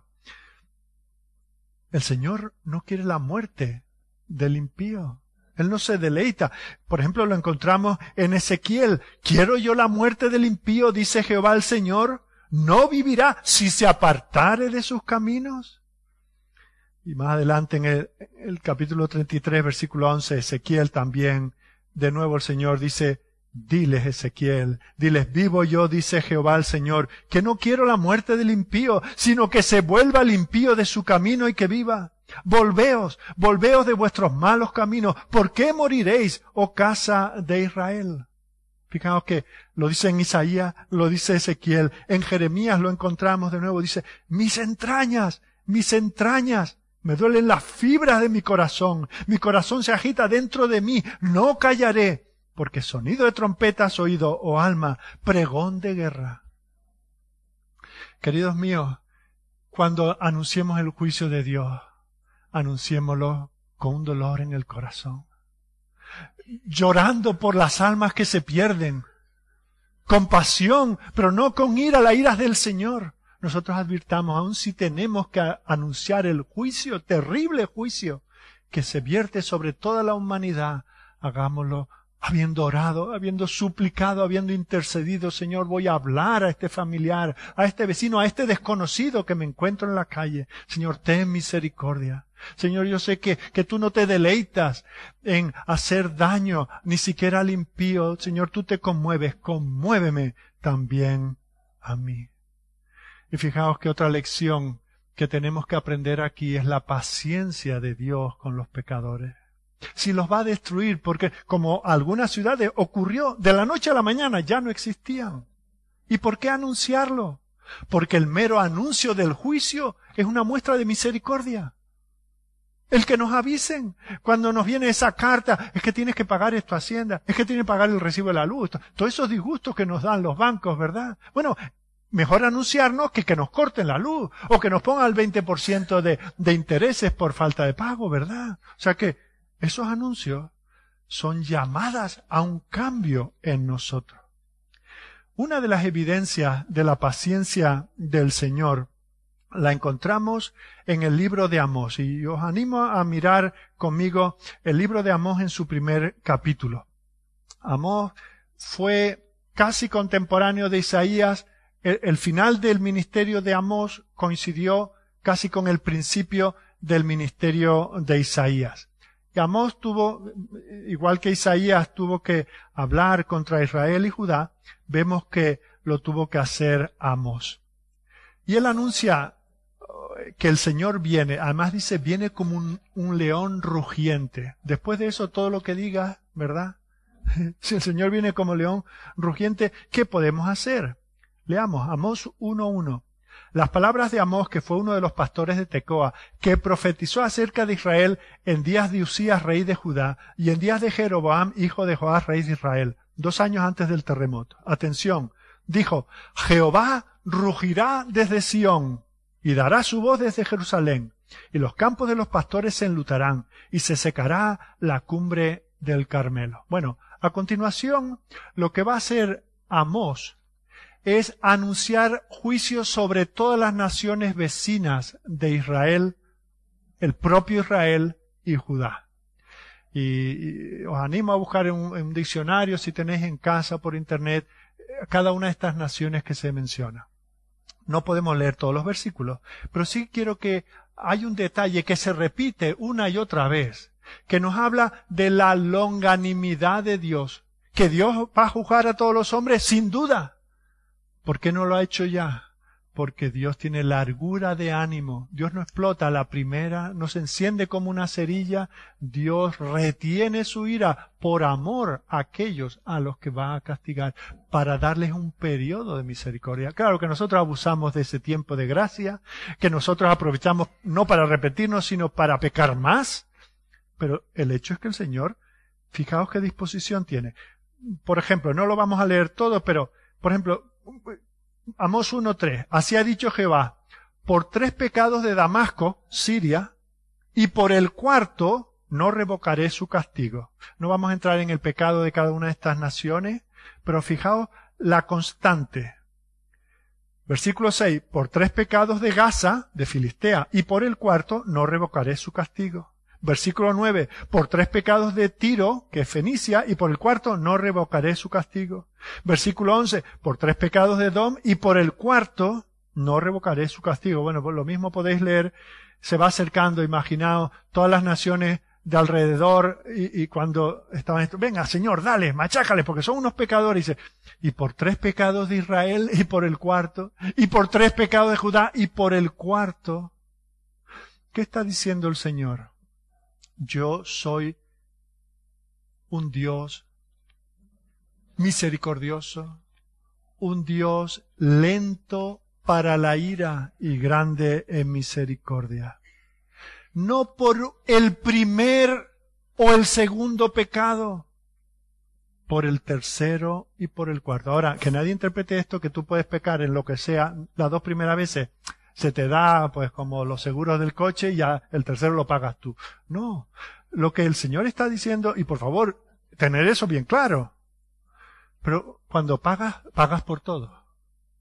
El Señor no quiere la muerte del impío. Él no se deleita. Por ejemplo, lo encontramos en Ezequiel. ¿Quiero yo la muerte del impío? Dice Jehová el Señor. ¿No vivirá si se apartare de sus caminos? Y más adelante en el capítulo 33, versículo 11, Ezequiel también, de nuevo el Señor dice, diles Ezequiel, diles, vivo yo, dice Jehová el Señor, que no quiero la muerte del impío, sino que se vuelva el impío de su camino y que viva. Volveos de vuestros malos caminos. ¿Por qué moriréis, oh casa de Israel? Fijaos que lo dice en Isaías, lo dice Ezequiel, en Jeremías lo encontramos de nuevo, dice, mis entrañas, me duelen las fibras de mi corazón se agita dentro de mí, no callaré, porque sonido de trompeta has oído, oh alma, pregón de guerra. Queridos míos, cuando anunciemos el juicio de Dios, anunciémoslo con un dolor en el corazón, llorando por las almas que se pierden, con pasión, pero no con ira, la ira del Señor. Nosotros advirtamos, aun si tenemos que anunciar el juicio, terrible juicio, que se vierte sobre toda la humanidad, hagámoslo habiendo orado, habiendo suplicado, habiendo intercedido, Señor, voy a hablar a este familiar, a este vecino, a este desconocido que me encuentro en la calle. Señor, ten misericordia. Señor, yo sé que tú no te deleitas en hacer daño, ni siquiera al impío. Señor, tú te conmueves, conmuéveme también a mí. Y fijaos que otra lección que tenemos que aprender aquí es la paciencia de Dios con los pecadores. Si los va a destruir, porque como algunas ciudades ocurrió de la noche a la mañana, ya no existían. ¿Y por qué anunciarlo? Porque el mero anuncio del juicio es una muestra de misericordia. El que nos avisen cuando nos viene esa carta, es que tienes que pagar esto a Hacienda, es que tienes que pagar el recibo de la luz, todos esos disgustos que nos dan los bancos, ¿verdad? Bueno, mejor anunciarnos que nos corten la luz, o que nos pongan el 20% de intereses por falta de pago, ¿verdad? O sea que esos anuncios son llamadas a un cambio en nosotros. Una de las evidencias de la paciencia del Señor la encontramos en el libro de Amós, y os animo a mirar conmigo el libro de Amós en su primer capítulo. Amós fue casi contemporáneo de Isaías. El final del ministerio de Amós coincidió casi con el principio del ministerio de Isaías. Y Amós tuvo, igual que Isaías tuvo que hablar contra Israel y Judá, vemos que lo tuvo que hacer Amós. Y él anuncia que el Señor viene, además dice, viene como un león rugiente. Después de eso, todo lo que diga, ¿verdad? Si el Señor viene como león rugiente, ¿qué podemos hacer? Leamos Amós 1:1. Las palabras de Amós, que fue uno de los pastores de Tecoa, que profetizó acerca de Israel en días de Usías, rey de Judá, y en días de Jeroboam, hijo de Joás, rey de Israel, 2 años antes del terremoto. Atención, dijo, Jehová rugirá desde Sión, y dará su voz desde Jerusalén, y los campos de los pastores se enlutarán, y se secará la cumbre del Carmelo. Bueno, a continuación, lo que va a hacer Amós es anunciar juicios sobre todas las naciones vecinas de Israel, el propio Israel y Judá. Y os animo a buscar en un diccionario, si tenéis en casa, por internet, cada una de estas naciones que se menciona. No podemos leer todos los versículos, pero sí quiero que hay un detalle que se repite una y otra vez, que nos habla de la longanimidad de Dios, que Dios va a juzgar a todos los hombres, sin duda. ¿Por qué no lo ha hecho ya? Porque Dios tiene largura de ánimo. Dios no explota a la primera, no se enciende como una cerilla. Dios retiene su ira por amor a aquellos a los que va a castigar, para darles un periodo de misericordia. Claro que nosotros abusamos de ese tiempo de gracia, que nosotros aprovechamos no para repetirnos, sino para pecar más. Pero el hecho es que el Señor, fijaos qué disposición tiene. Por ejemplo, no lo vamos a leer todo, pero, por ejemplo, Amós 1:3. Así ha dicho Jehová, por 3 pecados de Damasco, Siria, y por el 4 no revocaré su castigo. No vamos a entrar en el pecado de cada una de estas naciones, pero fijaos la constante. Versículo 6. Por 3 pecados de Gaza, de Filistea, y por el 4 no revocaré su castigo. Versículo 9, por 3 pecados de Tiro, que es Fenicia, y por el 4 no revocaré su castigo. Versículo 11, por 3 pecados de Edom, y por el 4 no revocaré su castigo. Bueno, pues lo mismo podéis leer, se va acercando, imaginaos, todas las naciones de alrededor, y cuando estaban esto, venga, Señor, dale, machácales, porque son unos pecadores, y por 3 pecados de Israel, y por el 4, y por 3 pecados de Judá, y por el 4. ¿Qué está diciendo el Señor? Yo soy un Dios misericordioso, un Dios lento para la ira y grande en misericordia. No por el primer o el segundo pecado, por el tercero y por el cuarto. Ahora, que nadie interprete esto que tú puedes pecar en lo que sea las 2 primeras veces. Se te da, pues, como los seguros del coche y ya el tercero lo pagas tú. No. Lo que el Señor está diciendo, y por favor, tener eso bien claro. Pero cuando pagas, pagas por todo.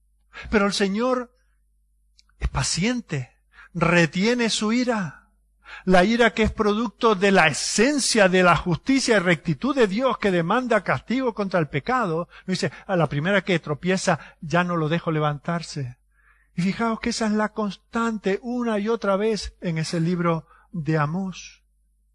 Pero el Señor es paciente, retiene su ira. La ira que es producto de la esencia de la justicia y rectitud de Dios que demanda castigo contra el pecado. No dice, a la primera que tropieza ya no lo dejo levantarse. Y fijaos que esa es la constante una y otra vez en ese libro de Amós.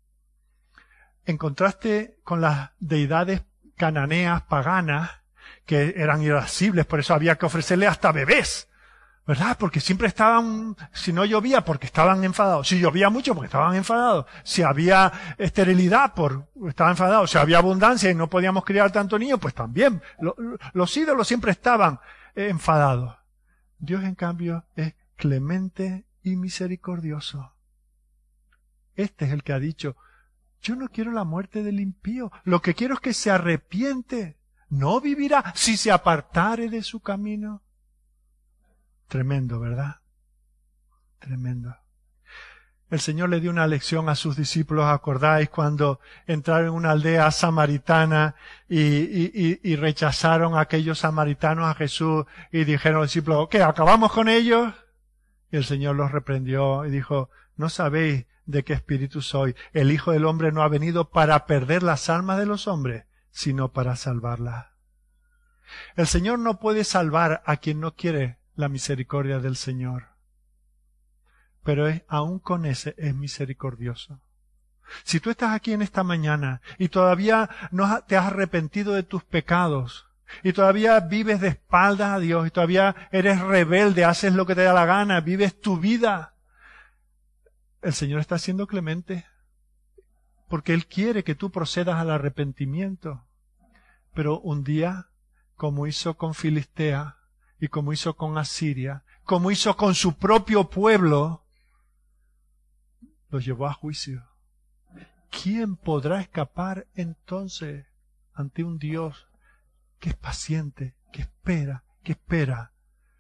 En contraste con las deidades cananeas, paganas, que eran irascibles, por eso había que ofrecerle hasta bebés, ¿verdad? Porque siempre estaban, si no llovía, porque estaban enfadados. Si llovía mucho, porque estaban enfadados. Si había esterilidad, estaban enfadados. Si había abundancia y no podíamos criar tanto niños, pues también. Los ídolos siempre estaban enfadados. Dios, en cambio, es clemente y misericordioso. Este es el que ha dicho, yo no quiero la muerte del impío, lo que quiero es que se arrepiente. No vivirá si se apartare de su camino. Tremendo, ¿verdad? Tremendo. El Señor le dio una lección a sus discípulos, ¿acordáis? Cuando entraron en una aldea samaritana y rechazaron a aquellos samaritanos a Jesús y dijeron a los discípulos, ¿qué? ¿Acabamos con ellos? Y el Señor los reprendió y dijo, ¿no sabéis de qué espíritu soy? El Hijo del Hombre no ha venido para perder las almas de los hombres, sino para salvarlas. El Señor no puede salvar a quien no quiere la misericordia del Señor. Pero aún con ese es misericordioso. Si tú estás aquí en esta mañana y todavía no te has arrepentido de tus pecados, y todavía vives de espaldas a Dios, y todavía eres rebelde, haces lo que te da la gana, vives tu vida, el Señor está siendo clemente, porque Él quiere que tú procedas al arrepentimiento. Pero un día, como hizo con Filistea, y como hizo con Asiria, como hizo con su propio pueblo, los llevó a juicio. ¿Quién podrá escapar entonces ante un Dios que es paciente, que espera?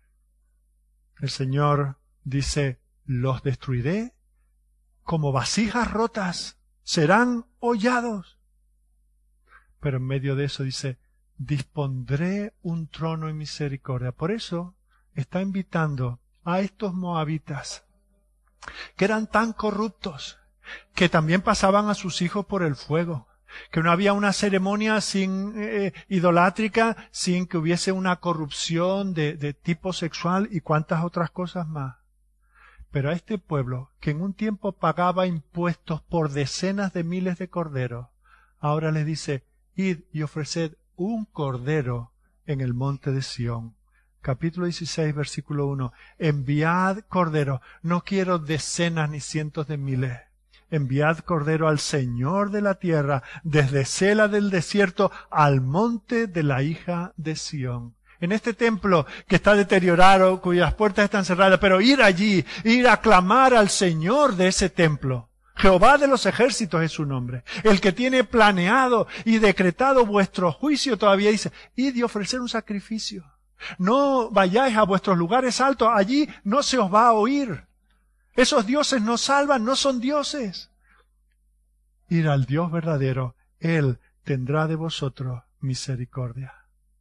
El Señor dice, los destruiré como vasijas rotas, serán hollados. Pero en medio de eso dice, dispondré un trono en misericordia. Por eso está invitando a estos moabitas, que eran tan corruptos, que también pasaban a sus hijos por el fuego, que no había una ceremonia sin idolátrica, sin que hubiese una corrupción de tipo sexual y cuantas otras cosas más. Pero a este pueblo, que en un tiempo pagaba impuestos por decenas de miles de corderos, ahora les dice, id y ofreced un cordero en el monte de Sión. Capítulo 16, versículo 1. Enviad cordero. No quiero decenas ni cientos de miles. Enviad cordero al Señor de la tierra, desde Sela del desierto al monte de la hija de Sión. En este templo que está deteriorado, cuyas puertas están cerradas, pero ir allí, ir a clamar al Señor de ese templo. Jehová de los ejércitos es su nombre. El que tiene planeado y decretado vuestro juicio todavía dice, id y ofrecer un sacrificio. No vayáis a vuestros lugares altos, allí no se os va a oír. Esos dioses no salvan, no son dioses. Ir al Dios verdadero, Él tendrá de vosotros misericordia.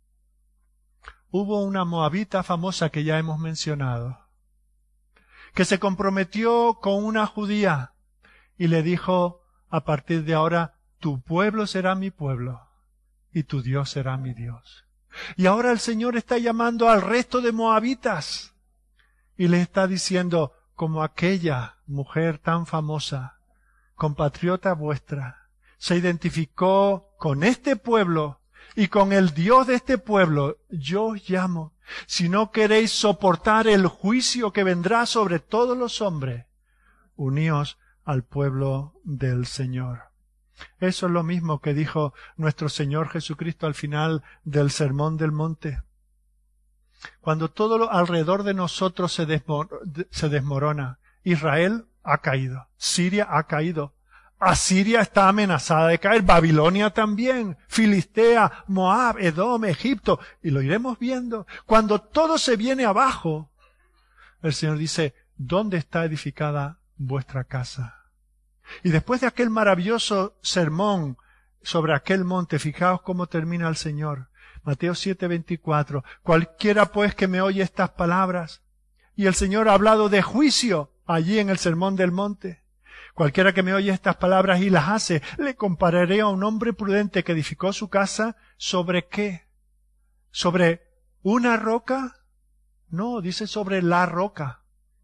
Hubo una moabita famosa que ya hemos mencionado, que se comprometió con una judía y le dijo, a partir de ahora, tu pueblo será mi pueblo y tu Dios será mi Dios. Y ahora el Señor está llamando al resto de moabitas y les está diciendo, como aquella mujer tan famosa, compatriota vuestra, se identificó con este pueblo y con el Dios de este pueblo, yo os llamo. Si no queréis soportar el juicio que vendrá sobre todos los hombres, uníos al pueblo del Señor. Eso es lo mismo que dijo nuestro Señor Jesucristo al final del Sermón del Monte. Cuando todo alrededor de nosotros se desmorona, Israel ha caído, Siria ha caído, Asiria está amenazada de caer, Babilonia también, Filistea, Moab, Edom, Egipto, y lo iremos viendo. Cuando todo se viene abajo, el Señor dice, ¿dónde está edificada vuestra casa? Y después de aquel maravilloso sermón sobre aquel monte, fijaos cómo termina el Señor. Mateo 7:24. Cualquiera pues que me oye estas palabras, y el Señor ha hablado de juicio allí en el sermón del monte. Cualquiera que me oye estas palabras y las hace, le compararé a un hombre prudente que edificó su casa ¿sobre qué? ¿Sobre una roca? No, dice sobre la roca.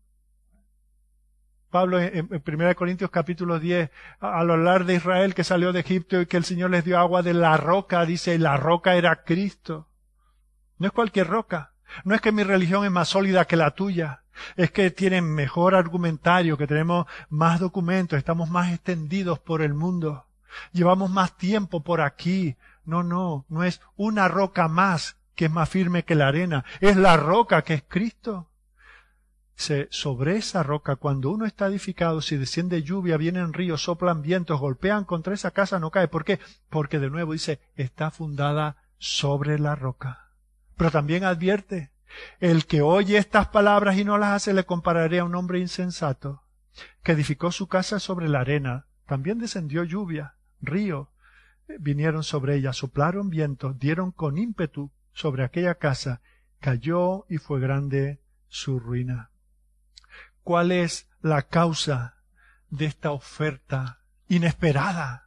Pablo en 1 Corintios capítulo 10, al hablar de Israel que salió de Egipto y que el Señor les dio agua de la roca, dice, la roca era Cristo. No es cualquier roca. No es que mi religión es más sólida que la tuya. Es que tienen mejor argumentario, que tenemos más documentos, estamos más extendidos por el mundo. Llevamos más tiempo por aquí. No es una roca más que es más firme que la arena. Es la roca que es Cristo. Sobre esa roca, cuando uno está edificado, si desciende lluvia, vienen ríos, soplan vientos, golpean contra esa casa, no cae. ¿Por qué? Porque de nuevo dice, está fundada sobre la roca. Pero también advierte, el que oye estas palabras y no las hace, le compararé a un hombre insensato, que edificó su casa sobre la arena. También descendió lluvia, río, vinieron sobre ella, soplaron vientos, dieron con ímpetu sobre aquella casa, cayó y fue grande su ruina. ¿Cuál es la causa de esta oferta inesperada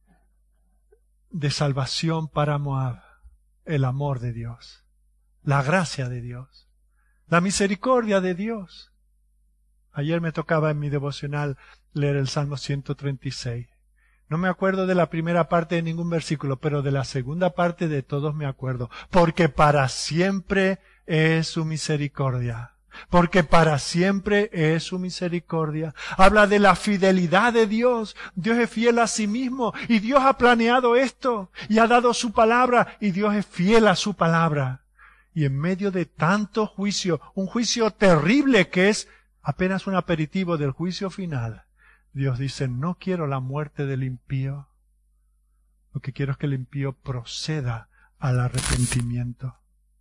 de salvación para Moab? El amor de Dios, la gracia de Dios, la misericordia de Dios. Ayer me tocaba en mi devocional leer el Salmo 136. No me acuerdo de la primera parte de ningún versículo, pero de la segunda parte de todos me acuerdo. Porque para siempre es su misericordia. Porque para siempre es su misericordia. Habla de la fidelidad de Dios. Dios es fiel a sí mismo y Dios ha planeado esto y ha dado su palabra y Dios es fiel a su palabra. Y en medio de tanto juicio, un juicio terrible que es apenas un aperitivo del juicio final, Dios dice, no quiero la muerte del impío. Lo que quiero es que el impío proceda al arrepentimiento.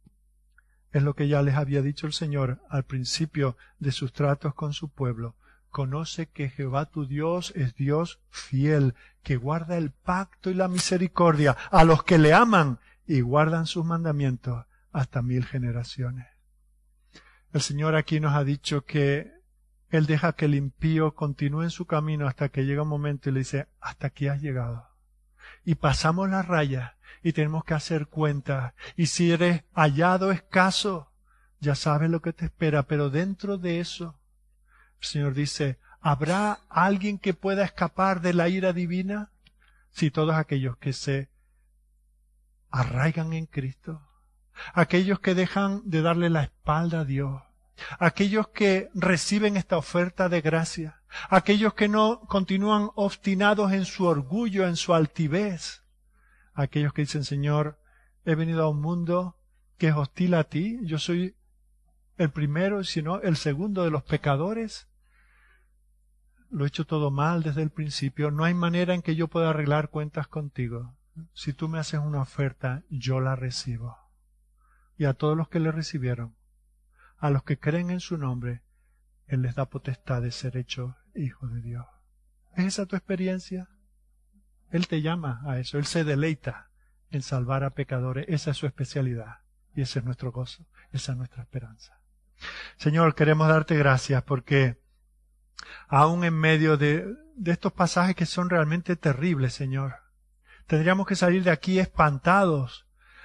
Es lo que ya les había dicho el Señor al principio de sus tratos con su pueblo. Conoce que Jehová tu Dios es Dios fiel, que guarda el pacto y la misericordia a los que le aman y guardan sus mandamientos hasta 1000 generaciones. El Señor aquí nos ha dicho que Él deja que el impío continúe en su camino hasta que llega un momento y le dice, hasta aquí has llegado. Y pasamos las rayas y tenemos que hacer cuentas. Y si eres hallado escaso, ya sabes lo que te espera. Pero dentro de eso, el Señor dice, ¿habrá alguien que pueda escapar de la ira divina? Si todos aquellos que se arraigan en Cristo, aquellos que dejan de darle la espalda a Dios, aquellos que reciben esta oferta de gracia, aquellos que no continúan obstinados en su orgullo, en su altivez, aquellos que dicen, Señor, he venido a un mundo que es hostil a ti, yo soy el primero, si no el segundo de los pecadores, lo he hecho todo mal desde el principio, no hay manera en que yo pueda arreglar cuentas contigo. Si tú me haces una oferta, yo la recibo. Y a todos los que le recibieron, a los que creen en su nombre, Él les da potestad de ser hechos hijos de Dios. ¿Es esa tu experiencia? Él te llama a eso. Él se deleita en salvar a pecadores. Esa es su especialidad. Y ese es nuestro gozo. Esa es nuestra esperanza. Señor, queremos darte gracias porque aún en medio de estos pasajes que son realmente terribles, Señor, tendríamos que salir de aquí espantados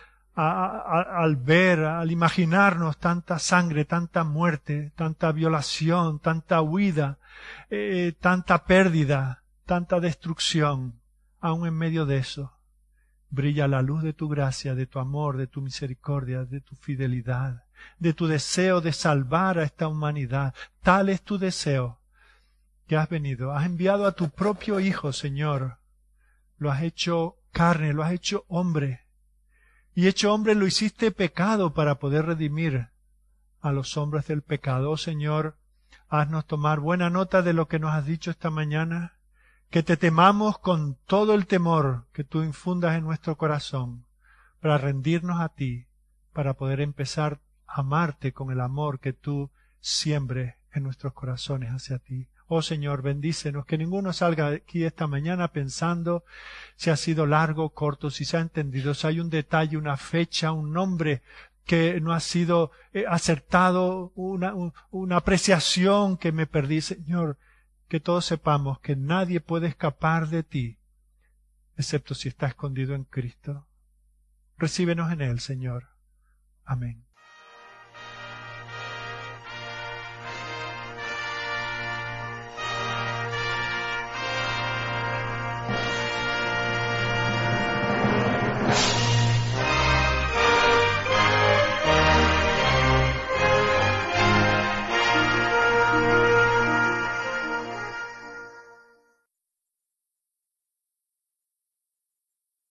al ver, al imaginarnos tanta sangre, tanta muerte, tanta violación, tanta huida, tanta pérdida, tanta destrucción. Aún en medio de eso, brilla la luz de tu gracia, de tu amor, de tu misericordia, de tu fidelidad, de tu deseo de salvar a esta humanidad. Tal es tu deseo que has venido. Has enviado a tu propio Hijo, Señor. Lo has hecho carne, lo has hecho hombre. Y hecho hombre lo hiciste pecado para poder redimir a los hombres del pecado. Oh Señor, haznos tomar buena nota de lo que nos has dicho esta mañana, que te temamos con todo el temor que tú infundas en nuestro corazón, para rendirnos a ti, para poder empezar a amarte con el amor que tú siembres en nuestros corazones hacia ti. Oh Señor, bendícenos, que ninguno salga de aquí esta mañana pensando si ha sido largo o corto, si se ha entendido, si hay un detalle, una fecha, un nombre que no ha sido acertado, una apreciación que me perdí. Señor, que todos sepamos que nadie puede escapar de ti, excepto si está escondido en Cristo. Recíbenos en Él, Señor. Amén.